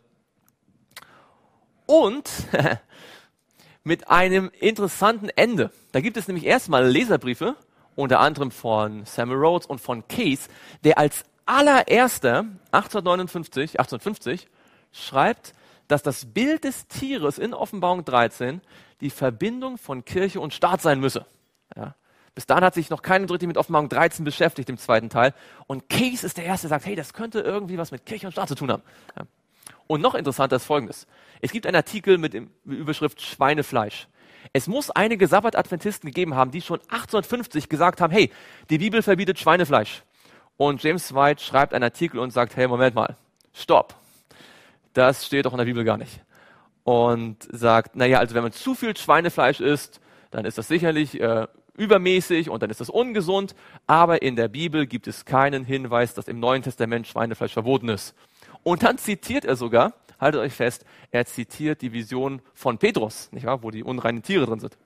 Speaker 1: Und mit einem interessanten Ende. Da gibt es nämlich erstmal Leserbriefe, unter anderem von Samuel Rhodes und von Case, der als allererster 1850 schreibt, dass das Bild des Tieres in Offenbarung 13 die Verbindung von Kirche und Staat sein müsse. Ja. Bis dahin hat sich noch keiner richtig mit Offenbarung 13 beschäftigt, im zweiten Teil. Und Case ist der Erste, der sagt, hey, das könnte irgendwie was mit Kirche und Staat zu tun haben. Ja. Und noch interessanter ist Folgendes. Es gibt einen Artikel mit der Überschrift Schweinefleisch. Es muss einige Sabbat-Adventisten gegeben haben, die schon 1850 gesagt haben, hey, die Bibel verbietet Schweinefleisch. Und James White schreibt einen Artikel und sagt, hey, Moment mal, stopp. Das steht doch in der Bibel gar nicht. Und sagt, naja, also wenn man zu viel Schweinefleisch isst, dann ist das sicherlich übermäßig und dann ist das ungesund. Aber in der Bibel gibt es keinen Hinweis, dass im Neuen Testament Schweinefleisch verboten ist. Und dann zitiert er sogar, haltet euch fest, er zitiert die Vision von Petrus, nicht wahr, wo die unreinen Tiere drin sind.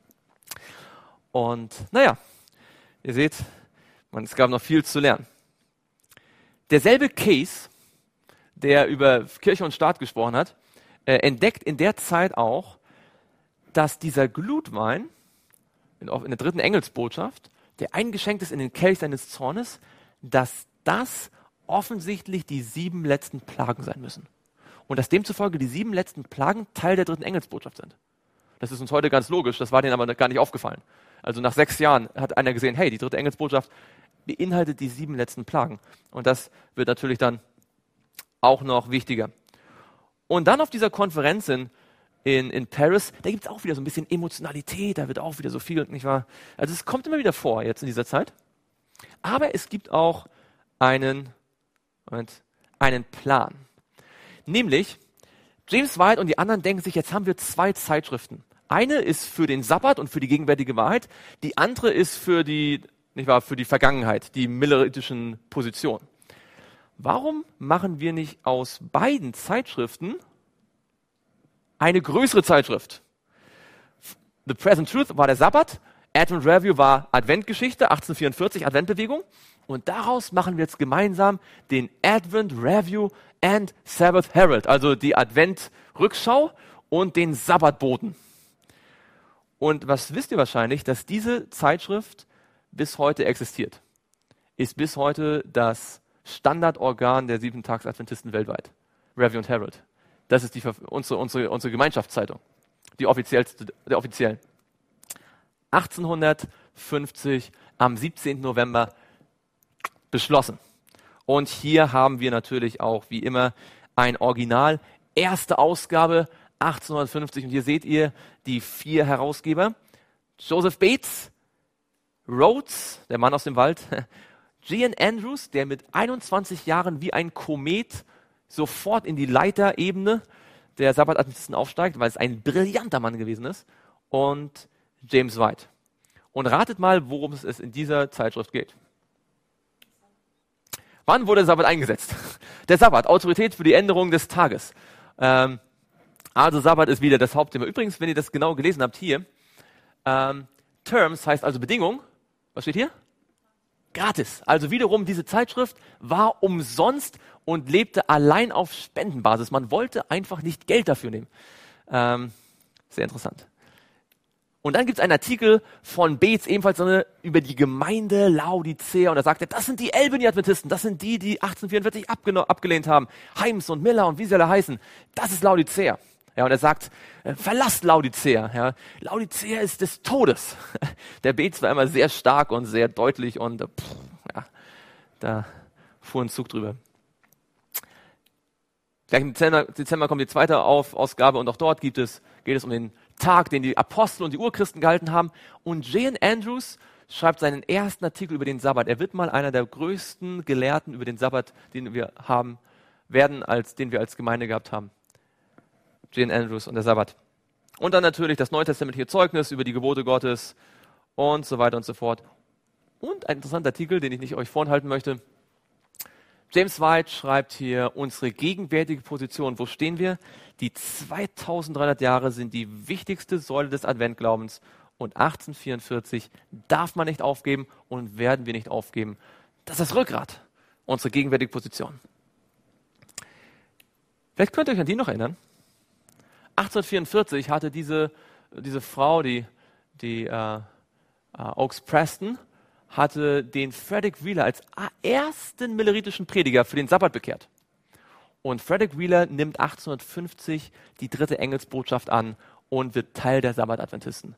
Speaker 1: Und naja, ihr seht, es gab noch viel zu lernen. Derselbe Case, der über Kirche und Staat gesprochen hat, entdeckt in der Zeit auch, dass dieser Glutwein in der dritten Engelsbotschaft, der eingeschenkt ist in den Kelch seines Zornes, dass das offensichtlich die 7 letzten Plagen sein müssen. Und dass demzufolge die 7 letzten Plagen Teil der dritten Engelsbotschaft sind. Das ist uns heute ganz logisch, das war denen aber gar nicht aufgefallen. Also nach 6 Jahren hat einer gesehen, hey, die dritte Engelsbotschaft beinhaltet die 7 letzten Plagen. Und das wird natürlich dann auch noch wichtiger. Und dann auf dieser Konferenz in Paris, da gibt es auch wieder so ein bisschen Emotionalität, da wird auch wieder so viel, nicht wahr? Also es kommt immer wieder vor jetzt in dieser Zeit. Aber es gibt auch einen Plan. Nämlich, James White und die anderen denken sich, jetzt haben wir 2 Zeitschriften. Eine ist für den Sabbat und für die gegenwärtige Wahrheit, die andere ist für die Vergangenheit, die milleritischen Positionen. Warum machen wir nicht aus beiden Zeitschriften eine größere Zeitschrift? The Present Truth war der Sabbat, Advent Review war Adventgeschichte, 1844, Adventbewegung. Und daraus machen wir jetzt gemeinsam den Advent Review and Sabbath Herald, also die Advent-Rückschau und den Sabbatboten. Und was wisst ihr wahrscheinlich, dass diese Zeitschrift bis heute existiert? Ist bis heute das Standardorgan der 7-Tags-Adventisten weltweit. Review and Herald. Das ist unsere Gemeinschaftszeitung. Der offiziellen. 1850 am 17. November beschlossen. Und hier haben wir natürlich auch, wie immer, ein Original. Erste Ausgabe 1850. Und hier seht ihr die 4 Herausgeber. Joseph Bates, Rhodes, der Mann aus dem Wald, G.N. Andrews, der mit 21 Jahren wie ein Komet sofort in die Leiterebene der Sabbatadventisten aufsteigt, weil es ein brillanter Mann gewesen ist, und James White. Und ratet mal, worum es in dieser Zeitschrift geht. Wann wurde der Sabbat eingesetzt? Der Sabbat, Autorität für die Änderung des Tages. Also Sabbat ist wieder das Hauptthema. Übrigens, wenn ihr das genau gelesen habt hier, Terms heißt also Bedingung. Was steht hier? Gratis. Also wiederum, diese Zeitschrift war umsonst und lebte allein auf Spendenbasis. Man wollte einfach nicht Geld dafür nehmen. Sehr interessant. Und dann gibt es einen Artikel von Bates, ebenfalls über die Gemeinde Laodicea. Und da sagt er, das sind die Albany-Adventisten, das sind die 1844 abgelehnt haben. Heims und Miller und wie sie alle heißen. Das ist Laodicea. Ja, und er sagt, verlasst Laodicea. Ja. Laodicea ist des Todes. Der Bates war immer sehr stark und sehr deutlich und da fuhr ein Zug drüber. Gleich im Dezember kommt die zweite Ausgabe und auch dort geht es um den Tag, den die Apostel und die Urchristen gehalten haben. Und J.N. Andrews schreibt seinen ersten Artikel über den Sabbat. Er wird mal einer der größten Gelehrten über den Sabbat, den wir als Gemeinde gehabt haben. J.N. Andrews und der Sabbat. Und dann natürlich das neutestamentliche Zeugnis über die Gebote Gottes und so weiter und so fort. Und ein interessanter Artikel, den ich nicht euch vorenthalten möchte. James White schreibt hier unsere gegenwärtige Position. Wo stehen wir? Die 2300 Jahre sind die wichtigste Säule des Adventglaubens und 1844 darf man nicht aufgeben und werden wir nicht aufgeben. Das ist das Rückgrat, unsere gegenwärtige Position. Vielleicht könnt ihr euch an die noch erinnern. 1844 hatte diese Frau, die Oakes Preston, hatte den Frederick Wheeler als ersten milleritischen Prediger für den Sabbat bekehrt. Und Frederick Wheeler nimmt 1850 die dritte Engelsbotschaft an und wird Teil der Sabbatadventisten.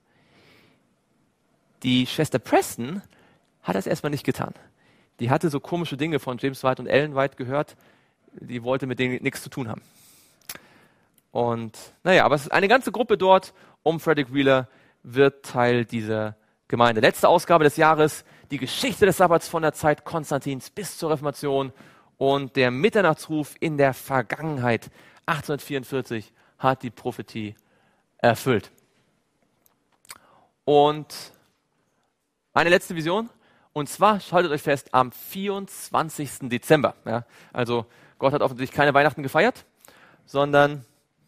Speaker 1: Die Schwester Preston hat das erstmal nicht getan. Die hatte so komische Dinge von James White und Ellen White gehört, die wollte mit denen nichts zu tun haben. Und aber es ist eine ganze Gruppe dort um Frederick Wheeler wird Teil dieser Gemeinde. Letzte Ausgabe des Jahres, die Geschichte des Sabbats von der Zeit Konstantins bis zur Reformation und der Mitternachtsruf in der Vergangenheit. 1844 hat die Prophetie erfüllt. Und Eine letzte Vision. Und zwar, haltet euch fest, am 24. Dezember. Ja, also Gott hat offensichtlich keine Weihnachten gefeiert, sondern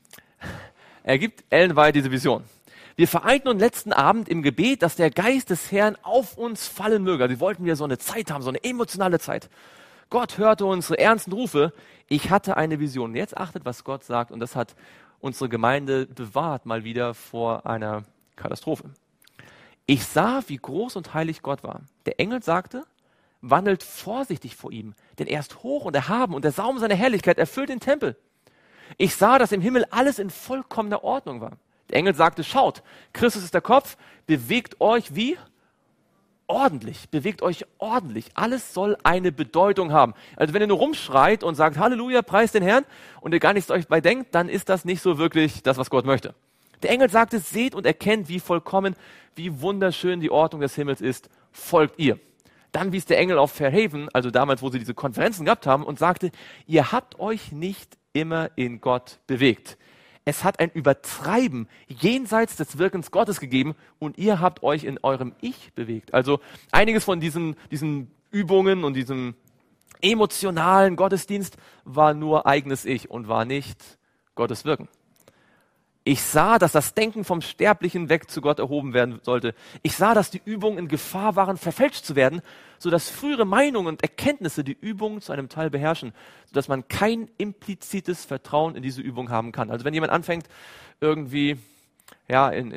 Speaker 1: er gibt Ellen White diese Vision. Wir vereinten uns letzten Abend im Gebet, dass der Geist des Herrn auf uns fallen möge. Wir wollten ja so eine Zeit haben, so eine emotionale Zeit. Gott hörte unsere ernsten Rufe. Ich hatte eine Vision. Jetzt achtet, was Gott sagt. Und das hat unsere Gemeinde bewahrt mal wieder vor einer Katastrophe. Ich sah, wie groß und heilig Gott war. Der Engel sagte, wandelt vorsichtig vor ihm, denn er ist hoch und erhaben und der Saum seiner Herrlichkeit erfüllt den Tempel. Ich sah, dass im Himmel alles in vollkommener Ordnung war. Der Engel sagte, schaut, Christus ist der Kopf, bewegt euch wie? Ordentlich, bewegt euch ordentlich. Alles soll eine Bedeutung haben. Also wenn ihr nur rumschreit und sagt, Halleluja, preis den Herrn und ihr gar nichts euch bei denkt, dann ist das nicht so wirklich das, was Gott möchte. Der Engel sagte, seht und erkennt, wie vollkommen, wie wunderschön die Ordnung des Himmels ist, folgt ihr. Dann wies der Engel auf Fairhaven, also damals, wo sie diese Konferenzen gehabt haben, und sagte, ihr habt euch nicht immer in Gott bewegt. Es hat ein Übertreiben jenseits des Wirkens Gottes gegeben und ihr habt euch in eurem Ich bewegt. Also einiges von diesen Übungen und diesem emotionalen Gottesdienst war nur eigenes Ich und war nicht Gottes Wirken. Ich sah, dass das Denken vom Sterblichen weg zu Gott erhoben werden sollte. Ich sah, dass die Übungen in Gefahr waren, verfälscht zu werden, sodass frühere Meinungen und Erkenntnisse die Übungen zu einem Teil beherrschen, sodass man kein implizites Vertrauen in diese Übung haben kann. Also wenn jemand anfängt, irgendwie ja, in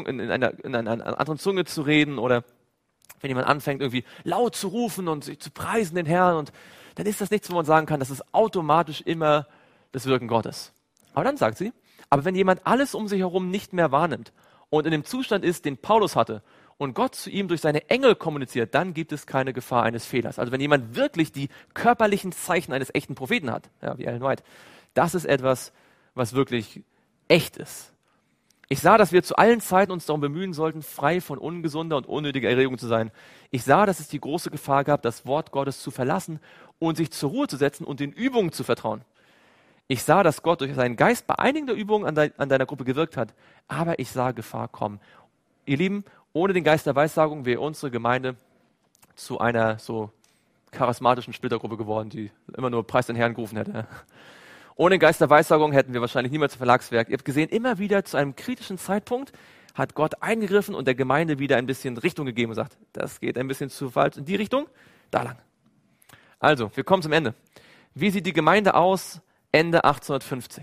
Speaker 1: einer anderen Zunge zu reden oder wenn jemand anfängt, irgendwie laut zu rufen und sich zu preisen den Herrn, und dann ist das nichts, wo man sagen kann, das ist automatisch immer das Wirken Gottes. Aber dann sagt sie, aber wenn jemand alles um sich herum nicht mehr wahrnimmt und in dem Zustand ist, den Paulus hatte, und Gott zu ihm durch seine Engel kommuniziert, dann gibt es keine Gefahr eines Fehlers. Also wenn jemand wirklich die körperlichen Zeichen eines echten Propheten hat, ja, wie Ellen White, das ist etwas, was wirklich echt ist. Ich sah, dass wir zu allen Zeiten uns darum bemühen sollten, frei von ungesunder und unnötiger Erregung zu sein. Ich sah, dass es die große Gefahr gab, das Wort Gottes zu verlassen und sich zur Ruhe zu setzen und den Übungen zu vertrauen. Ich sah, dass Gott durch seinen Geist bei einigen der Übungen an deiner Gruppe gewirkt hat, aber ich sah Gefahr kommen. Ihr Lieben, ohne den Geist der Weissagung wäre unsere Gemeinde zu einer so charismatischen Splittergruppe geworden, die immer nur Preis den Herrn gerufen hätte. Ohne den Geist der Weissagung hätten wir wahrscheinlich niemals ein Verlagswerk. Ihr habt gesehen, immer wieder zu einem kritischen Zeitpunkt hat Gott eingegriffen und der Gemeinde wieder ein bisschen Richtung gegeben und sagt, das geht ein bisschen zu falsch in die Richtung, da lang. Also, wir kommen zum Ende. Wie sieht die Gemeinde aus Ende 1850?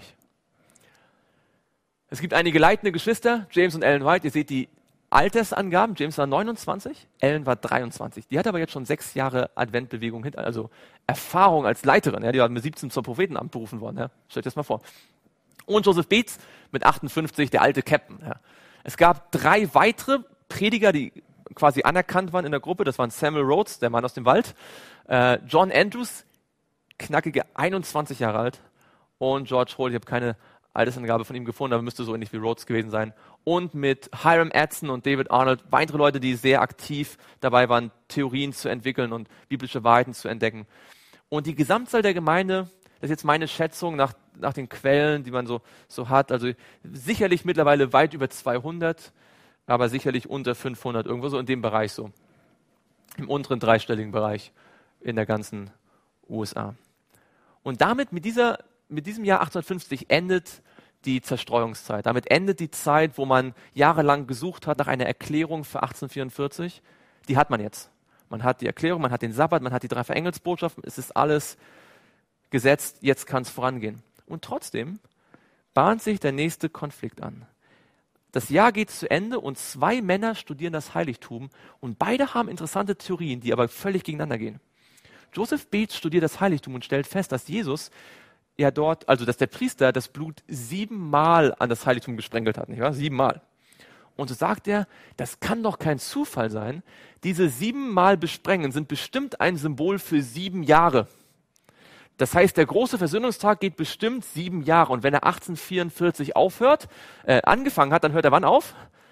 Speaker 1: Es gibt einige leitende Geschwister, James und Ellen White. Ihr seht die Altersangaben. James war 29, Ellen war 23. Die hat aber jetzt schon 6 Jahre Adventbewegung hinter, also Erfahrung als Leiterin. Ja, die war mit 17 zum Prophetenamt berufen worden. Ja. Stellt euch das mal vor. Und Joseph Beetz mit 58, der alte Captain. Ja. Es gab 3 weitere Prediger, die quasi anerkannt waren in der Gruppe. Das waren Samuel Rhodes, der Mann aus dem Wald, John Andrews, knackige 21 Jahre alt, und George Holt, ich habe keine Altersangabe von ihm gefunden, aber müsste so ähnlich wie Rhodes gewesen sein. Und mit Hiram Edson und David Arnold weitere Leute, die sehr aktiv dabei waren, Theorien zu entwickeln und biblische Wahrheiten zu entdecken. Und die Gesamtzahl der Gemeinde, das ist jetzt meine Schätzung nach den Quellen, die man so hat, also sicherlich mittlerweile weit über 200, aber sicherlich unter 500, irgendwo so in dem Bereich so. Im unteren dreistelligen Bereich in der ganzen USA. Und damit, mit diesem Jahr 1850 endet die Zerstreuungszeit. Damit endet die Zeit, wo man jahrelang gesucht hat nach einer Erklärung für 1844. Die hat man jetzt. Man hat die Erklärung, man hat den Sabbat, man hat die 3 Engelsbotschaften. Es ist alles gesetzt, jetzt kann es vorangehen. Und trotzdem bahnt sich der nächste Konflikt an. Das Jahr geht zu Ende und 2 Männer studieren das Heiligtum und beide haben interessante Theorien, die aber völlig gegeneinander gehen. Joseph Beetz studiert das Heiligtum und stellt fest, dass Jesus ja dort, also dass der Priester das Blut 7-mal an das Heiligtum gesprenkelt hat, nicht wahr? 7-mal. Und so sagt er, das kann doch kein Zufall sein. Diese 7-mal Besprengen sind bestimmt ein Symbol für 7 Jahre. Das heißt, der große Versöhnungstag geht bestimmt 7 Jahre. Und wenn er 1844 angefangen hat, dann hört er wann auf?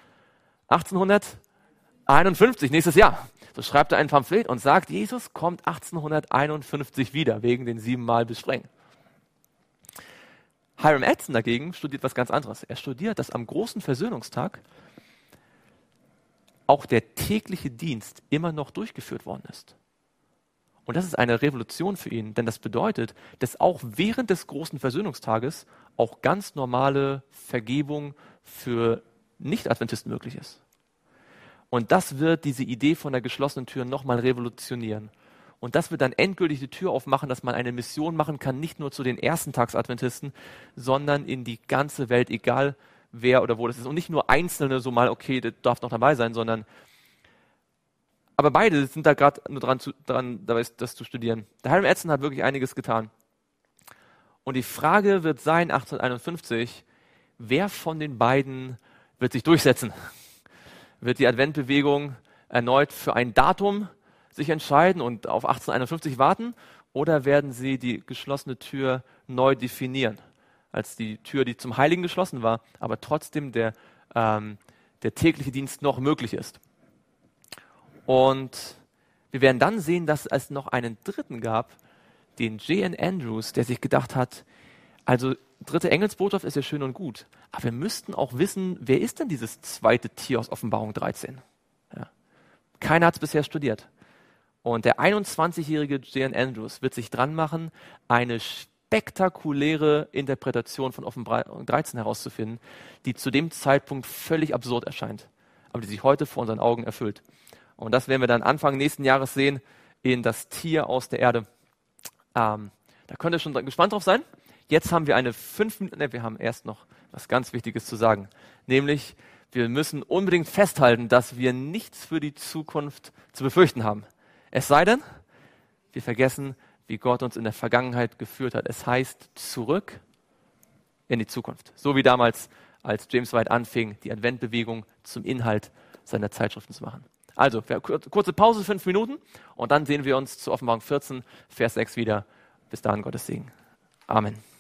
Speaker 1: 1851, nächstes Jahr. So schreibt er ein Pamphlet und sagt, Jesus kommt 1851 wieder, wegen den 7-mal Besprengen. Hiram Edson dagegen studiert was ganz anderes. Er studiert, dass am großen Versöhnungstag auch der tägliche Dienst immer noch durchgeführt worden ist. Und das ist eine Revolution für ihn, denn das bedeutet, dass auch während des großen Versöhnungstages auch ganz normale Vergebung für Nicht-Adventisten möglich ist. Und das wird diese Idee von der geschlossenen Tür nochmal revolutionieren. Und das wird dann endgültig die Tür aufmachen, dass man eine Mission machen kann, nicht nur zu den Erstentagsadventisten, sondern in die ganze Welt, egal wer oder wo das ist. Und nicht nur Einzelne so mal, okay, der darf noch dabei sein, sondern aber beide sind da gerade nur dran, das zu studieren. Der Hiram Edson hat wirklich einiges getan. Und die Frage wird sein, 1851, wer von den beiden wird sich durchsetzen? Wird die Adventbewegung erneut für ein Datum sich entscheiden und auf 1851 warten? Oder werden sie die geschlossene Tür neu definieren? Als die Tür, die zum Heiligen geschlossen war, aber trotzdem der tägliche Dienst noch möglich ist. Und wir werden dann sehen, dass es noch einen dritten gab, den J.N. Andrews, der sich gedacht hat, also dritte Engelsbotschaft ist ja schön und gut, aber wir müssten auch wissen, wer ist denn dieses zweite Tier aus Offenbarung 13? Ja. Keiner hat es bisher studiert. Und der 21-jährige J.N. Andrews wird sich dran machen, eine spektakuläre Interpretation von Offenbarung 13 herauszufinden, die zu dem Zeitpunkt völlig absurd erscheint, aber die sich heute vor unseren Augen erfüllt. Und das werden wir dann Anfang nächsten Jahres sehen in das Tier aus der Erde. Da könnt ihr schon gespannt drauf sein. Jetzt haben wir wir haben erst noch was ganz Wichtiges zu sagen. Nämlich, wir müssen unbedingt festhalten, dass wir nichts für die Zukunft zu befürchten haben. Es sei denn, wir vergessen, wie Gott uns in der Vergangenheit geführt hat. Es heißt zurück in die Zukunft. So wie damals, als James White anfing, die Adventbewegung zum Inhalt seiner Zeitschriften zu machen. Also, kurze Pause, 5 Minuten, und dann sehen wir uns zu Offenbarung 14, Vers 6 wieder. Bis dahin, Gottes Segen. Amen.